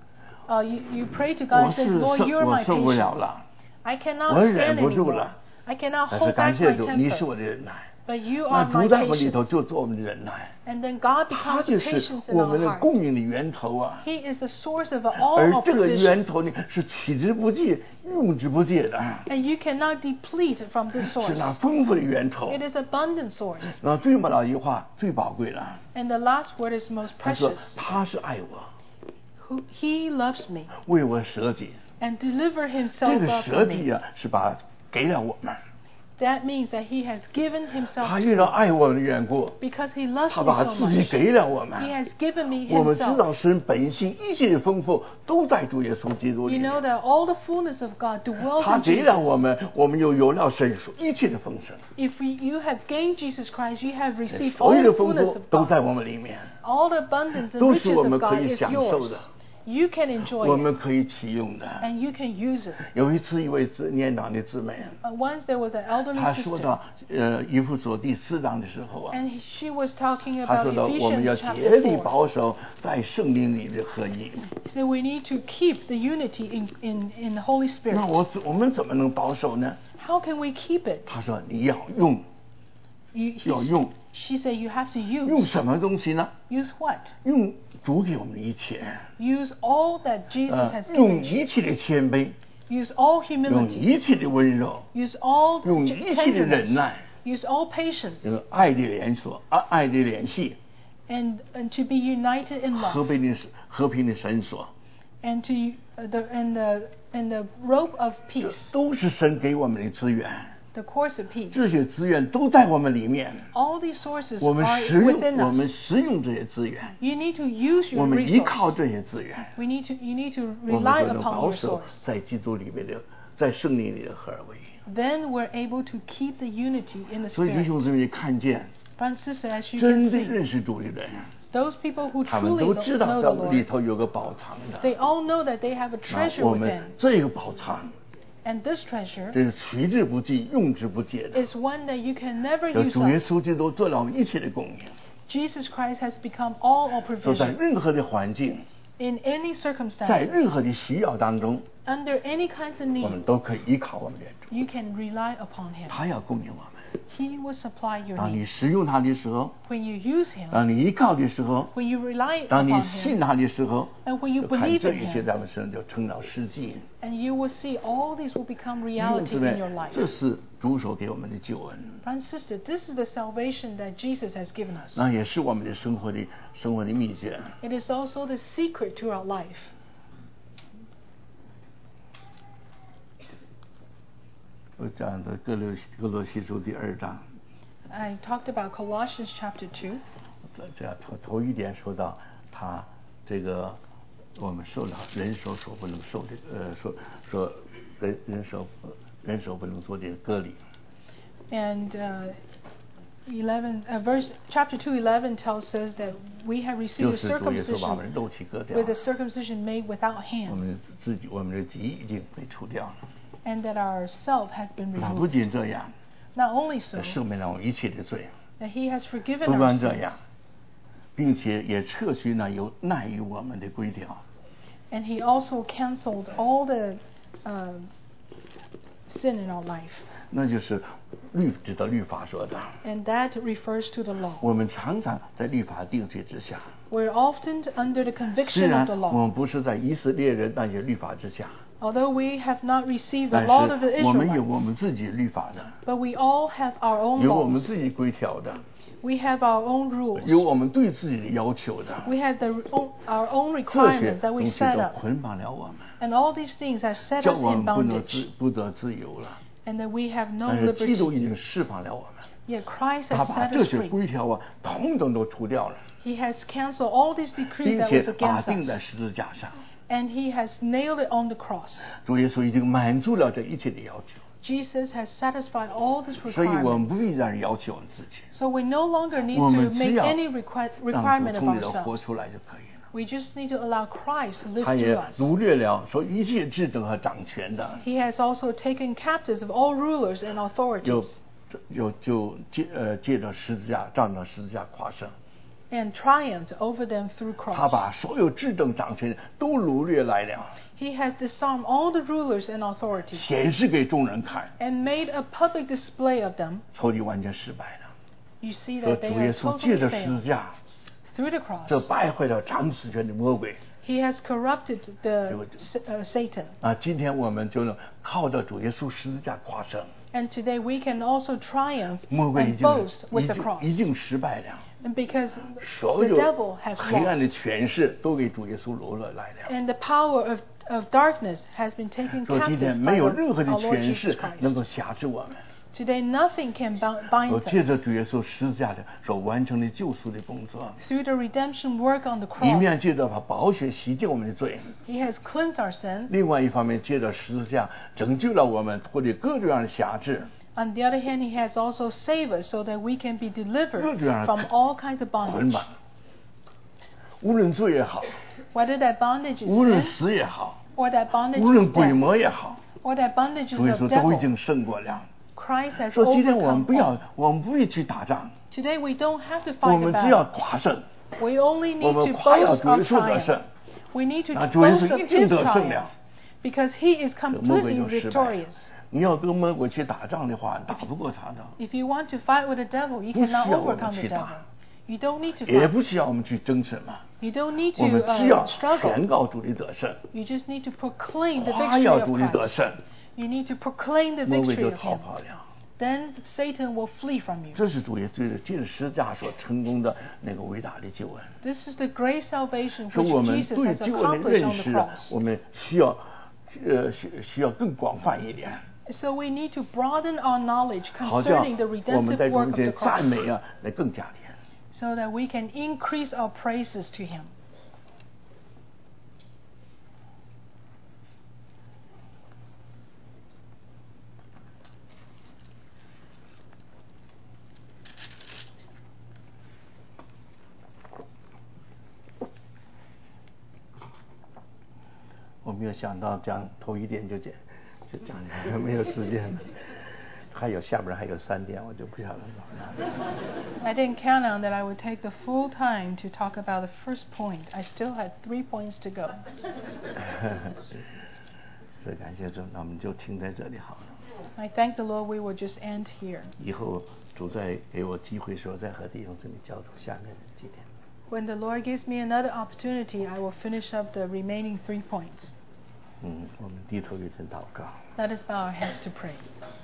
Speaker 2: You pray to
Speaker 1: 我
Speaker 2: God and
Speaker 1: 是
Speaker 2: say, Lord, You are
Speaker 1: 我
Speaker 2: my
Speaker 1: 受不了
Speaker 2: patience.
Speaker 1: 了，
Speaker 2: I cannot
Speaker 1: 我忍
Speaker 2: stand
Speaker 1: 不住
Speaker 2: anymore.
Speaker 1: 了。
Speaker 2: I cannot
Speaker 1: 但是
Speaker 2: hold
Speaker 1: 感
Speaker 2: back
Speaker 1: 谢
Speaker 2: my
Speaker 1: 主，你是
Speaker 2: temper.
Speaker 1: 我的忍耐。
Speaker 2: But You
Speaker 1: 那
Speaker 2: are my
Speaker 1: 主在我们里头
Speaker 2: patience.
Speaker 1: 就做我们的忍耐，
Speaker 2: And then God
Speaker 1: 他
Speaker 2: becomes
Speaker 1: 就是
Speaker 2: patience in
Speaker 1: 我
Speaker 2: our
Speaker 1: 们的
Speaker 2: heart.
Speaker 1: 供应的源头啊。
Speaker 2: He is the source of all
Speaker 1: 而
Speaker 2: our
Speaker 1: 这个
Speaker 2: provision.
Speaker 1: 源头呢，是取之不尽、用之不竭的，
Speaker 2: And you cannot deplete from this
Speaker 1: 是
Speaker 2: source.
Speaker 1: 那丰富的源头。
Speaker 2: It is abundant source.
Speaker 1: 那最后那句话最宝贵了，
Speaker 2: And the last word is most
Speaker 1: 他说
Speaker 2: precious.
Speaker 1: 他是爱我，
Speaker 2: He loves me
Speaker 1: 为我舍己。
Speaker 2: and deliver
Speaker 1: 这
Speaker 2: Himself
Speaker 1: 个
Speaker 2: up
Speaker 1: 舍
Speaker 2: for
Speaker 1: 己
Speaker 2: me.
Speaker 1: 啊，是把给了我们。
Speaker 2: That means that He has given
Speaker 1: 他
Speaker 2: Himself
Speaker 1: 为了爱我们的缘故，
Speaker 2: because He loves
Speaker 1: 他
Speaker 2: me
Speaker 1: 把
Speaker 2: so
Speaker 1: 自己
Speaker 2: much.
Speaker 1: 给了我
Speaker 2: He
Speaker 1: 们。
Speaker 2: has given me
Speaker 1: 我们知
Speaker 2: Himself.
Speaker 1: 道神本性一切的丰富都在主耶稣基督
Speaker 2: You
Speaker 1: 里
Speaker 2: know
Speaker 1: 面。
Speaker 2: that all the fullness of God dwells
Speaker 1: 他
Speaker 2: in
Speaker 1: 给了我
Speaker 2: Jesus.
Speaker 1: 们，我们又有了神所一切的丰盛。
Speaker 2: If you have gained Jesus Christ, you have received
Speaker 1: 所
Speaker 2: all
Speaker 1: 有
Speaker 2: the
Speaker 1: 的丰
Speaker 2: fullness
Speaker 1: 富
Speaker 2: of
Speaker 1: 都在
Speaker 2: God.
Speaker 1: 我们里面，
Speaker 2: All the abundance and
Speaker 1: 都是
Speaker 2: riches
Speaker 1: 我们
Speaker 2: of
Speaker 1: 可
Speaker 2: God
Speaker 1: 以
Speaker 2: is
Speaker 1: 享受
Speaker 2: yours.
Speaker 1: 的，
Speaker 2: You can enjoy
Speaker 1: 我
Speaker 2: it
Speaker 1: 们可以启用的。
Speaker 2: and you can use it.
Speaker 1: 有一次，一位年长的姊妹，
Speaker 2: Once there was an elderly
Speaker 1: 她说
Speaker 2: sister,
Speaker 1: 到以弗所第4章的时候啊，
Speaker 2: and she was talking
Speaker 1: 她
Speaker 2: about
Speaker 1: 说到我们
Speaker 2: Ephesians
Speaker 1: 要竭
Speaker 2: chapter
Speaker 1: 力
Speaker 2: 4.
Speaker 1: 保守在圣灵里的合一。
Speaker 2: So we need to keep the unity in the Holy
Speaker 1: 那
Speaker 2: Spirit.
Speaker 1: 我们怎么能保守呢？
Speaker 2: How can we keep it?
Speaker 1: 她说你要用，要用。
Speaker 2: She said you have to
Speaker 1: 用
Speaker 2: use.
Speaker 1: 什么东西呢？
Speaker 2: Use what?
Speaker 1: 用主给我们的一切，
Speaker 2: Use all that Jesus has
Speaker 1: 用
Speaker 2: given you.
Speaker 1: 一切的谦卑，
Speaker 2: Use all
Speaker 1: 用
Speaker 2: humility.
Speaker 1: 一切的温柔，
Speaker 2: Use all
Speaker 1: 用一切的忍
Speaker 2: tenderness.
Speaker 1: 耐，
Speaker 2: Use all patience.
Speaker 1: 用爱的联系，
Speaker 2: And to be united in
Speaker 1: 和
Speaker 2: love.
Speaker 1: 平的绳索，
Speaker 2: And the rope of
Speaker 1: 这
Speaker 2: peace.
Speaker 1: 都是神给我们的资源。
Speaker 2: The course of peace.
Speaker 1: 这些资源都在我们里面，
Speaker 2: All these sources
Speaker 1: 我们
Speaker 2: are
Speaker 1: 使用
Speaker 2: within
Speaker 1: 我们
Speaker 2: us.
Speaker 1: 使用这些资源，
Speaker 2: You need to use
Speaker 1: 我
Speaker 2: your
Speaker 1: 们依靠
Speaker 2: resource.
Speaker 1: 这些资源，
Speaker 2: You need to
Speaker 1: 我们
Speaker 2: rely
Speaker 1: 就能
Speaker 2: upon
Speaker 1: 保
Speaker 2: your
Speaker 1: 守
Speaker 2: source.
Speaker 1: 在基督里面的，在圣灵里的合而为一。
Speaker 2: Then we're able to keep the unity in the
Speaker 1: 所以弟
Speaker 2: spirit.
Speaker 1: 兄姊妹看见，
Speaker 2: Brothers and sisters, as you
Speaker 1: 真
Speaker 2: can
Speaker 1: 正
Speaker 2: see,
Speaker 1: 认识主的人，
Speaker 2: those people who
Speaker 1: 他们
Speaker 2: truly
Speaker 1: 都知道
Speaker 2: know
Speaker 1: 在
Speaker 2: the
Speaker 1: 里
Speaker 2: Lord,
Speaker 1: 头有个宝藏的。
Speaker 2: they all know that they have a
Speaker 1: 那
Speaker 2: treasure
Speaker 1: 我
Speaker 2: within.
Speaker 1: 们这个宝藏，
Speaker 2: And this treasure
Speaker 1: 这是取之不尽、用之不竭的。
Speaker 2: is one that you can never
Speaker 1: 有
Speaker 2: use
Speaker 1: 主耶
Speaker 2: up.
Speaker 1: 稣基督做了我们一切的供应，
Speaker 2: Jesus Christ has become all our
Speaker 1: 说在
Speaker 2: provision.
Speaker 1: 任何的环境，
Speaker 2: In any
Speaker 1: 在
Speaker 2: circumstances,
Speaker 1: 任何的需要当中，
Speaker 2: under any kinds of
Speaker 1: 我们
Speaker 2: need,
Speaker 1: 都可以依靠我们的主，
Speaker 2: you can rely upon Him.
Speaker 1: 他要供应我们。
Speaker 2: He will supply your
Speaker 1: 当你
Speaker 2: needs.
Speaker 1: 使用他的时候，
Speaker 2: When you use Him,
Speaker 1: 当你依靠的时候，
Speaker 2: when you rely
Speaker 1: 当你
Speaker 2: upon
Speaker 1: 信
Speaker 2: Him,
Speaker 1: 他的时候，
Speaker 2: and when you
Speaker 1: 就看
Speaker 2: believe
Speaker 1: 这
Speaker 2: in
Speaker 1: 一切
Speaker 2: Him,
Speaker 1: 在我们身上就成了实际。
Speaker 2: and you will see all these will become
Speaker 1: 弟兄
Speaker 2: reality
Speaker 1: 姊妹
Speaker 2: in your life.
Speaker 1: 这是主所给我们的救恩，
Speaker 2: Brother and sister, this is the salvation that Jesus has given us.
Speaker 1: 那也是我们的生活的秘诀。
Speaker 2: It is also the secret to our life.
Speaker 1: 我讲的哥罗西书第2章，
Speaker 2: I talked about Colossians chapter 2.
Speaker 1: 这头一点说到他这个我们受了人手所不能受的，说人手不能做的割礼。
Speaker 2: And chapter 2:11 tells us that we have
Speaker 1: 就
Speaker 2: received a
Speaker 1: 是主耶稣把我们
Speaker 2: circumcision
Speaker 1: 肉体割掉
Speaker 2: with
Speaker 1: 了
Speaker 2: a，circumcision made without
Speaker 1: 我
Speaker 2: hands,
Speaker 1: 们的己已经被除掉了。
Speaker 2: and that our self has been
Speaker 1: 那不
Speaker 2: removed.
Speaker 1: 仅这样，
Speaker 2: Not only so,
Speaker 1: 赦免了我们一切的罪，
Speaker 2: that He has forgiven
Speaker 1: 不
Speaker 2: our
Speaker 1: 光这
Speaker 2: sins,
Speaker 1: 样，并且也撤去那有赖于我们的规条。
Speaker 2: and He also canceled all the sin in our life.
Speaker 1: 那就是指的律法说的。
Speaker 2: And that refers to the law.
Speaker 1: 我们常常在律法定罪之下，
Speaker 2: We're often under the
Speaker 1: 虽
Speaker 2: conviction
Speaker 1: 然
Speaker 2: of the
Speaker 1: 我
Speaker 2: law.
Speaker 1: 们不是在以色列人那些律法之下，
Speaker 2: Although we have not received the law of the
Speaker 1: 我们有
Speaker 2: Israelites,
Speaker 1: 我们自己律法的，
Speaker 2: but we all have our own
Speaker 1: 有我们
Speaker 2: laws.
Speaker 1: 自己规条的，
Speaker 2: We have our own rules.
Speaker 1: 有我们对自己的要求的，
Speaker 2: We have our own
Speaker 1: 这些
Speaker 2: requirements that
Speaker 1: 东
Speaker 2: we
Speaker 1: 西
Speaker 2: set
Speaker 1: 都
Speaker 2: up.
Speaker 1: 捆绑了我们，
Speaker 2: And all these things have set
Speaker 1: 叫
Speaker 2: us
Speaker 1: 我
Speaker 2: in
Speaker 1: 们
Speaker 2: bondage.
Speaker 1: 不得自由了。
Speaker 2: And that we have no
Speaker 1: 但是基督
Speaker 2: liberty.
Speaker 1: 已经释放了我们，
Speaker 2: Yet Christ
Speaker 1: 他
Speaker 2: has
Speaker 1: 把
Speaker 2: set
Speaker 1: 这
Speaker 2: us
Speaker 1: 些
Speaker 2: free.
Speaker 1: 规条统统都除掉了，
Speaker 2: He has canceled all these decrees
Speaker 1: 并
Speaker 2: that
Speaker 1: 且
Speaker 2: was
Speaker 1: 把
Speaker 2: against
Speaker 1: 钉在
Speaker 2: us.
Speaker 1: 十字架上。
Speaker 2: And he has nailed it on the cross.
Speaker 1: 主耶稣已经满足了这一切的要求，
Speaker 2: Jesus has satisfied all these
Speaker 1: 所以我们
Speaker 2: requirements.
Speaker 1: 不必再要求我们自己，
Speaker 2: So we no longer need
Speaker 1: 我
Speaker 2: to
Speaker 1: 们只
Speaker 2: make
Speaker 1: 要
Speaker 2: any
Speaker 1: 让
Speaker 2: requirement
Speaker 1: 主
Speaker 2: of
Speaker 1: 从里头活
Speaker 2: ourselves.
Speaker 1: 出来就可以了。
Speaker 2: We just need to allow Christ to live
Speaker 1: 他
Speaker 2: through
Speaker 1: 也
Speaker 2: us.
Speaker 1: 掳掠了说一切智政和掌权的，
Speaker 2: He has also taken captives of all rulers and authorities
Speaker 1: 就借着十字架，仗着十字架夸胜。
Speaker 2: and triumphed over them through
Speaker 1: 他
Speaker 2: cross.
Speaker 1: 把所有智政掌权都掳掠来了，
Speaker 2: He has disarmed all the rulers and authorities
Speaker 1: 显示给众人看，
Speaker 2: and made a public display of them.
Speaker 1: 仇敌完全失败了。
Speaker 2: You see
Speaker 1: 说
Speaker 2: that they
Speaker 1: 主耶
Speaker 2: are
Speaker 1: 稣借
Speaker 2: totally
Speaker 1: 着十字
Speaker 2: failed
Speaker 1: 架，
Speaker 2: through the cross.
Speaker 1: 这败坏了掌死权的魔鬼。
Speaker 2: He has corrupted the Satan.
Speaker 1: 今天我们就能靠着主耶稣十字架夸胜，
Speaker 2: And today we can also triumph
Speaker 1: 魔鬼
Speaker 2: and boast with the cross.
Speaker 1: 已经失败了，
Speaker 2: And because
Speaker 1: 所
Speaker 2: the
Speaker 1: 有
Speaker 2: devil has
Speaker 1: 黑暗的
Speaker 2: lost
Speaker 1: 权势都给主耶稣掳了来了。
Speaker 2: and the power of darkness has been taken
Speaker 1: 说今天
Speaker 2: captive
Speaker 1: 没
Speaker 2: by
Speaker 1: 有
Speaker 2: the,
Speaker 1: 任何的
Speaker 2: our Lord
Speaker 1: 权
Speaker 2: Jesus
Speaker 1: 势
Speaker 2: Christ.
Speaker 1: 能够辖制我们。
Speaker 2: Today nothing can bind
Speaker 1: 说
Speaker 2: us.
Speaker 1: 借着主耶稣十字架的所完成的救赎的工作，
Speaker 2: Through the redemption work on the
Speaker 1: 一
Speaker 2: cross,
Speaker 1: 面借着把宝血洗净我们的罪，
Speaker 2: He has cleansed our sins.
Speaker 1: 另外一方面借着十字架拯救了我们脱离各种各样的辖制。
Speaker 2: On the other hand, He has also saved us so that we can be delivered
Speaker 1: 各种各样
Speaker 2: from
Speaker 1: 的
Speaker 2: all kinds of
Speaker 1: 捆
Speaker 2: bondage.
Speaker 1: 绑，无论罪也好，
Speaker 2: Whether that bondage is
Speaker 1: 无论
Speaker 2: sin,
Speaker 1: 死也好，
Speaker 2: or that bondage
Speaker 1: 无论
Speaker 2: is
Speaker 1: 鬼
Speaker 2: death,
Speaker 1: 魔也好，
Speaker 2: or that bondage is
Speaker 1: 主耶
Speaker 2: of
Speaker 1: 稣都已
Speaker 2: devil,
Speaker 1: 经胜过了。
Speaker 2: Christ has
Speaker 1: 说今天我们
Speaker 2: overcome
Speaker 1: 不要
Speaker 2: all.，
Speaker 1: 我们不必去打仗，
Speaker 2: Today we don't have to
Speaker 1: 我
Speaker 2: fight
Speaker 1: 们
Speaker 2: the
Speaker 1: 只要
Speaker 2: battle.
Speaker 1: 夸胜，
Speaker 2: We only
Speaker 1: 我
Speaker 2: need
Speaker 1: 们
Speaker 2: to
Speaker 1: 夸耀
Speaker 2: boast
Speaker 1: 主耶
Speaker 2: of
Speaker 1: 稣得胜
Speaker 2: triumph.，We need to
Speaker 1: 那主耶
Speaker 2: boast
Speaker 1: 稣
Speaker 2: of
Speaker 1: 一定
Speaker 2: His
Speaker 1: 得胜
Speaker 2: triumph
Speaker 1: 了。
Speaker 2: because He is
Speaker 1: 魔鬼
Speaker 2: completely
Speaker 1: 就失败了
Speaker 2: victorious.
Speaker 1: 你要跟魔鬼去打仗的话，打不过他的，
Speaker 2: If you want to fight with the devil, you
Speaker 1: 不需
Speaker 2: cannot
Speaker 1: 要我们
Speaker 2: overcome
Speaker 1: 去
Speaker 2: the devil.
Speaker 1: 打，
Speaker 2: You don't need to
Speaker 1: 也
Speaker 2: fight.
Speaker 1: 不需要我们去争什么，
Speaker 2: You don't need
Speaker 1: 我们
Speaker 2: to
Speaker 1: 只要
Speaker 2: struggle.
Speaker 1: 宣告主的得胜，
Speaker 2: You just need to proclaim the
Speaker 1: 夸
Speaker 2: victory
Speaker 1: 耀
Speaker 2: of
Speaker 1: 主的得
Speaker 2: Christ.
Speaker 1: 胜，
Speaker 2: You need to proclaim the
Speaker 1: 魔鬼
Speaker 2: victory
Speaker 1: 就
Speaker 2: of
Speaker 1: 逃
Speaker 2: Him.
Speaker 1: 跑了。
Speaker 2: Then Satan will flee from you.
Speaker 1: 这是主耶稣借着十字架所成功的那个伟大的救恩。
Speaker 2: This is the great salvation
Speaker 1: 说
Speaker 2: which
Speaker 1: 我们
Speaker 2: Jesus
Speaker 1: 对
Speaker 2: has
Speaker 1: 救恩的
Speaker 2: accomplished
Speaker 1: 认
Speaker 2: on the
Speaker 1: 识，
Speaker 2: cross.
Speaker 1: 我们需要更广泛一点，
Speaker 2: So we need to broaden our knowledge
Speaker 1: 好像
Speaker 2: concerning the
Speaker 1: 我们
Speaker 2: redemptive
Speaker 1: 在
Speaker 2: work
Speaker 1: 中
Speaker 2: of
Speaker 1: 间
Speaker 2: the
Speaker 1: 赞
Speaker 2: cross,
Speaker 1: 美来更加点。
Speaker 2: so that we can increase our praises to Him.
Speaker 1: 我没有想到讲头一点就讲，没有时间了。还有下边还有3点，我就不晓得了。
Speaker 2: I didn't count on that I would take the full time to talk about the first point. I still had 3 points to go.
Speaker 1: 所以感谢主，那我们就停在这里好了。
Speaker 2: I thank the Lord we will just end here.
Speaker 1: 以后主再给我机会时候，再和弟兄姊妹交出下面的几点。
Speaker 2: When the Lord gives me another opportunity, I will finish up the remaining 3 points.
Speaker 1: 我们低头一阵祷告。
Speaker 2: Let us bow our heads to pray.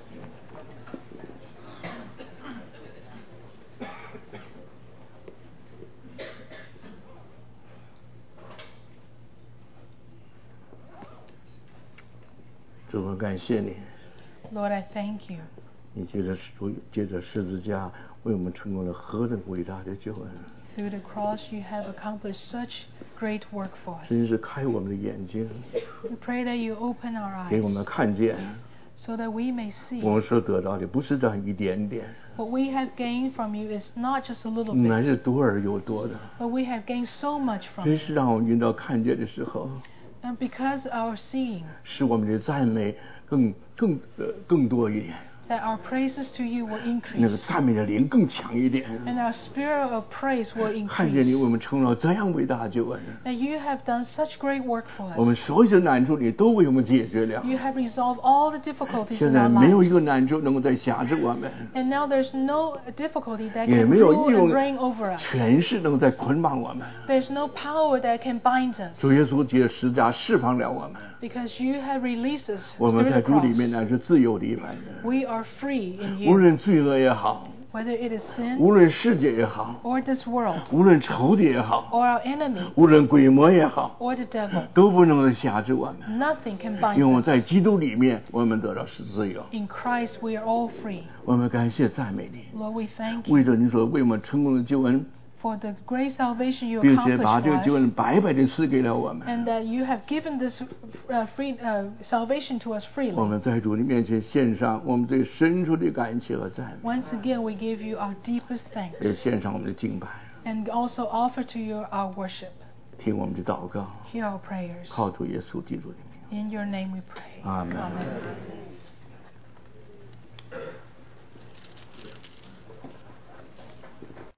Speaker 1: 主，我感谢你，
Speaker 2: Lord, I thank you.
Speaker 1: 你借着十字架为我们成功了何等伟大的救恩！
Speaker 2: Through the cross, you have accomplished such great work for us.
Speaker 1: 真是开我们的眼睛，
Speaker 2: We pray that you open our
Speaker 1: 给我们
Speaker 2: eyes
Speaker 1: 看见，
Speaker 2: so that we may
Speaker 1: 我
Speaker 2: see
Speaker 1: 们所得到的不是这样一点点，
Speaker 2: what we have gained from you is not just a little
Speaker 1: 乃
Speaker 2: bit,
Speaker 1: 是多而又多的。
Speaker 2: but we have gained so much from
Speaker 1: 真
Speaker 2: you.
Speaker 1: 是让我们遇到看见的时候，
Speaker 2: And because our seeing,
Speaker 1: 使我们的赞美更多一点。
Speaker 2: that our praises to you will increase.
Speaker 1: 那个赞美的灵更强一点。
Speaker 2: And our spirit of praise will increase.
Speaker 1: 看见你为我们成了这样伟大的救恩。
Speaker 2: That you have done such great work for us.
Speaker 1: 我们所有的难处你都为我们解决了。
Speaker 2: You have resolved all the difficulties in our lives.
Speaker 1: 现在没有一个难处能够再辖制我们。
Speaker 2: And now there's no difficulty that can rule and reign over us.
Speaker 1: 权势能够再捆绑我们。
Speaker 2: There's no power that can bind us.
Speaker 1: 主耶稣借十字架释放了我们。
Speaker 2: Because you have released us
Speaker 1: 我们
Speaker 2: through
Speaker 1: 在
Speaker 2: the
Speaker 1: 主里面
Speaker 2: cross.
Speaker 1: 呢是自由离来的。
Speaker 2: We are free in
Speaker 1: 无
Speaker 2: you.
Speaker 1: 论罪恶也好，
Speaker 2: Whether it is sin
Speaker 1: 无论世界也好，
Speaker 2: or this world
Speaker 1: 无论仇敌也好，
Speaker 2: or our enemy
Speaker 1: 无论鬼魔也好，
Speaker 2: or the devil,
Speaker 1: 都不能够辖制我们。
Speaker 2: nothing can bind
Speaker 1: 因为我
Speaker 2: us.
Speaker 1: 在基督里面，我们得到是自由。
Speaker 2: In Christ we are all free.
Speaker 1: 我们感谢赞美你，
Speaker 2: Lord, we thank you
Speaker 1: 为着你所为我们成功的救恩，
Speaker 2: for the great salvation you
Speaker 1: 并且把
Speaker 2: accomplished
Speaker 1: 这个
Speaker 2: for
Speaker 1: 救
Speaker 2: us,
Speaker 1: 恩白白的赐给了我们。
Speaker 2: and that you have given this free salvation to us
Speaker 1: 我
Speaker 2: freely.
Speaker 1: 们在主的面前献上我们最深处的感谢和赞美，
Speaker 2: Once again, we give you our deepest thanks
Speaker 1: 也献上我们的敬拜，
Speaker 2: and also offer to you our worship.
Speaker 1: 听我们的祷告，
Speaker 2: Hear our prayers.
Speaker 1: 靠主耶稣基督的名，
Speaker 2: In your name we pray.
Speaker 1: 阿门。
Speaker 2: Amen.